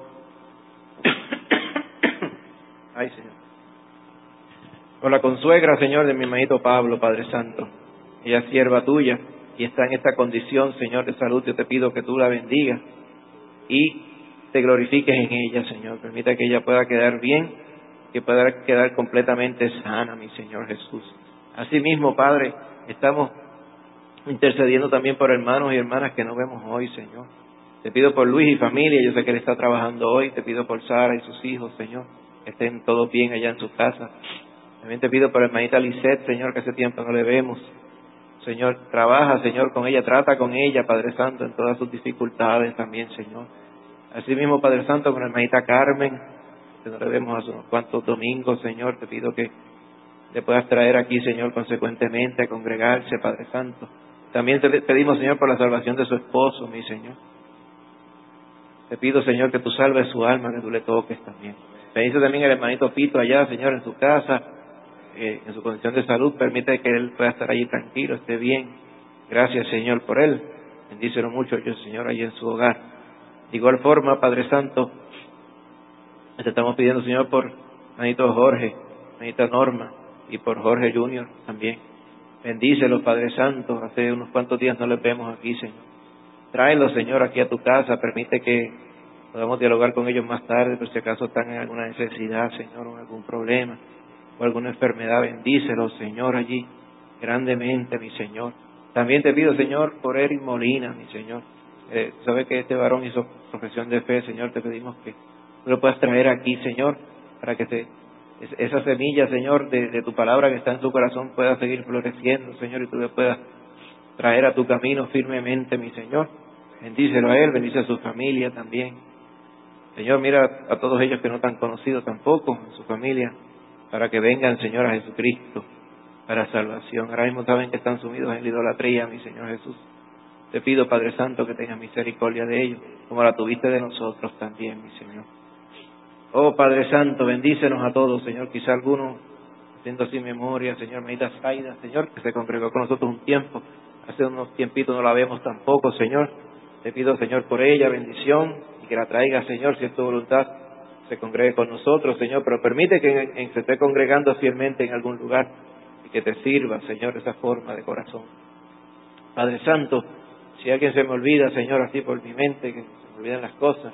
ay, Señor, por la consuegra, Señor, de mi hermanito Pablo, Padre Santo. Ella es sierva tuya y está en esta condición, Señor, de salud. Yo te pido que tú la bendigas y te glorifiques en ella, Señor. Permita que ella pueda quedar bien, que pueda quedar completamente sana, mi Señor Jesús. Asimismo, Padre, estamos intercediendo también por hermanos y hermanas que no vemos hoy, Señor. Te pido por Luis y familia, yo sé que él está trabajando hoy. Te pido por Sara y sus hijos, Señor, que estén todos bien allá en su casa. También te pido por hermanita Lisette, Señor, que hace tiempo no le vemos. Señor, trabaja, Señor, con ella, trata con ella, Padre Santo, en todas sus dificultades también, Señor. Asimismo, Padre Santo, con la hermanita Carmen, que no le vemos hace unos cuantos domingos, Señor, te pido que le puedas traer aquí, Señor, consecuentemente a congregarse, Padre Santo. También te pedimos, Señor, por la salvación de su esposo, mi Señor. Te pido, Señor, que tú salves su alma, que tú le toques también. Bendice también el hermanito Pito allá, Señor, en su casa, en su condición de salud. Permite que él pueda estar allí tranquilo, esté bien. Gracias, Señor, por él. Bendícelo mucho, yo, Señor, allí en su hogar. De igual forma, Padre Santo, te estamos pidiendo, Señor, por hermanito Jorge, hermanita Norma, y por Jorge Junior también. Bendícelos, Padre Santo. Hace unos cuantos días no les vemos aquí, Señor. Tráelos, Señor, aquí a tu casa. Permite que podamos dialogar con ellos más tarde, por si acaso están en alguna necesidad, Señor, o en algún problema, o alguna enfermedad. Bendícelos, Señor, allí, grandemente, mi Señor. También te pido, Señor, por Eric Molina, mi Señor. Sabes que este varón hizo profesión de fe, Señor. Te pedimos que tú lo puedas traer aquí, Señor, para que esa semilla, Señor, de tu palabra que está en su corazón pueda seguir floreciendo, Señor, y tú le puedas traer a tu camino firmemente, mi Señor. Bendícelo a él, bendice a su familia también. Señor, mira a todos ellos que no te han conocido tampoco, en su familia, para que vengan, Señor, a Jesucristo para salvación. Ahora mismo saben que están sumidos en la idolatría, mi Señor Jesús. Te pido, Padre Santo, que tengas misericordia de ellos, como la tuviste de nosotros también, mi Señor. Oh, Padre Santo, bendícenos a todos, Señor. Quizá algunos, haciendo así memoria, Señor, Medita Zaida, Señor, que se congregó con nosotros un tiempo. Hace unos tiempitos no la vemos tampoco, Señor. Te pido, Señor, por ella, bendición, y que la traiga, Señor, si es tu voluntad, se congregue con nosotros, Señor. Pero permite que se esté congregando fielmente en algún lugar y que te sirva, Señor, esa forma de corazón. Padre Santo, si alguien se me olvida, Señor, así por mi mente, que se me olvidan las cosas.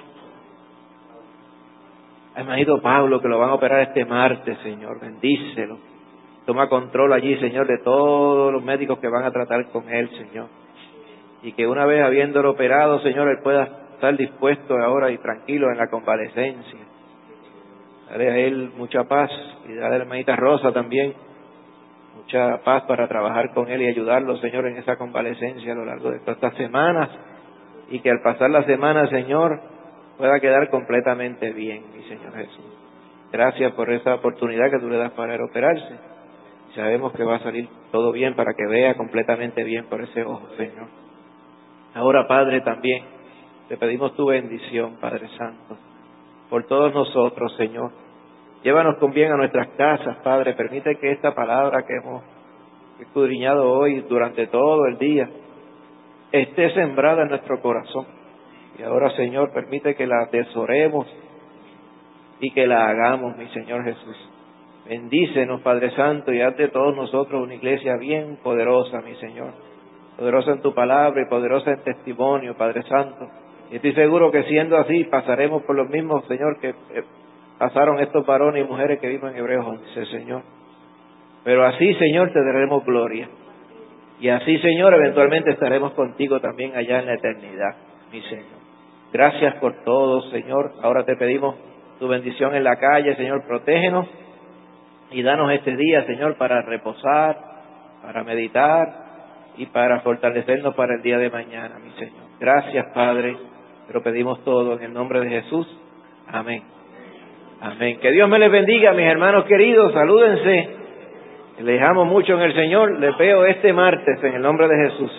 Hermanito Pablo, que lo van a operar este martes, Señor, bendícelo. Toma control allí, Señor, de todos los médicos que van a tratar con él, Señor. Y que una vez habiéndolo operado, Señor, él pueda estar dispuesto ahora y tranquilo en la convalecencia. Dale a él mucha paz y dale a la hermanita Rosa también mucha paz para trabajar con él y ayudarlo, Señor, en esa convalecencia a lo largo de todas estas semanas. Y que al pasar la semana, Señor, pueda quedar completamente bien, mi Señor Jesús. Gracias por esa oportunidad que tú le das para él operarse. Sabemos que va a salir todo bien para que vea completamente bien por ese ojo, Señor. Ahora, Padre, también te pedimos tu bendición, Padre Santo, por todos nosotros, Señor. Llévanos con bien a nuestras casas, Padre. Permite que esta palabra que hemos escudriñado hoy durante todo el día esté sembrada en nuestro corazón. Y ahora, Señor, permite que la atesoremos y que la hagamos, mi Señor Jesús. Bendícenos, Padre Santo, y haz de todos nosotros una iglesia bien poderosa, mi Señor. Poderosa en tu palabra y poderosa en testimonio, Padre Santo. Y estoy seguro que siendo así pasaremos por los mismos, Señor, que pasaron estos varones y mujeres que vimos en Hebreos 11, Señor. Pero así, Señor, te daremos gloria. Y así, Señor, eventualmente estaremos contigo también allá en la eternidad, mi Señor. Gracias por todo, Señor. Ahora te pedimos tu bendición en la calle, Señor. Protégenos y danos este día, Señor, para reposar, para meditar y para fortalecernos para el día de mañana, mi Señor. Gracias, Padre. Te lo pedimos todo en el nombre de Jesús. Amén. Amén. Que Dios me les bendiga, mis hermanos queridos. Salúdense. Les amo mucho en el Señor. Les veo este martes en el nombre de Jesús.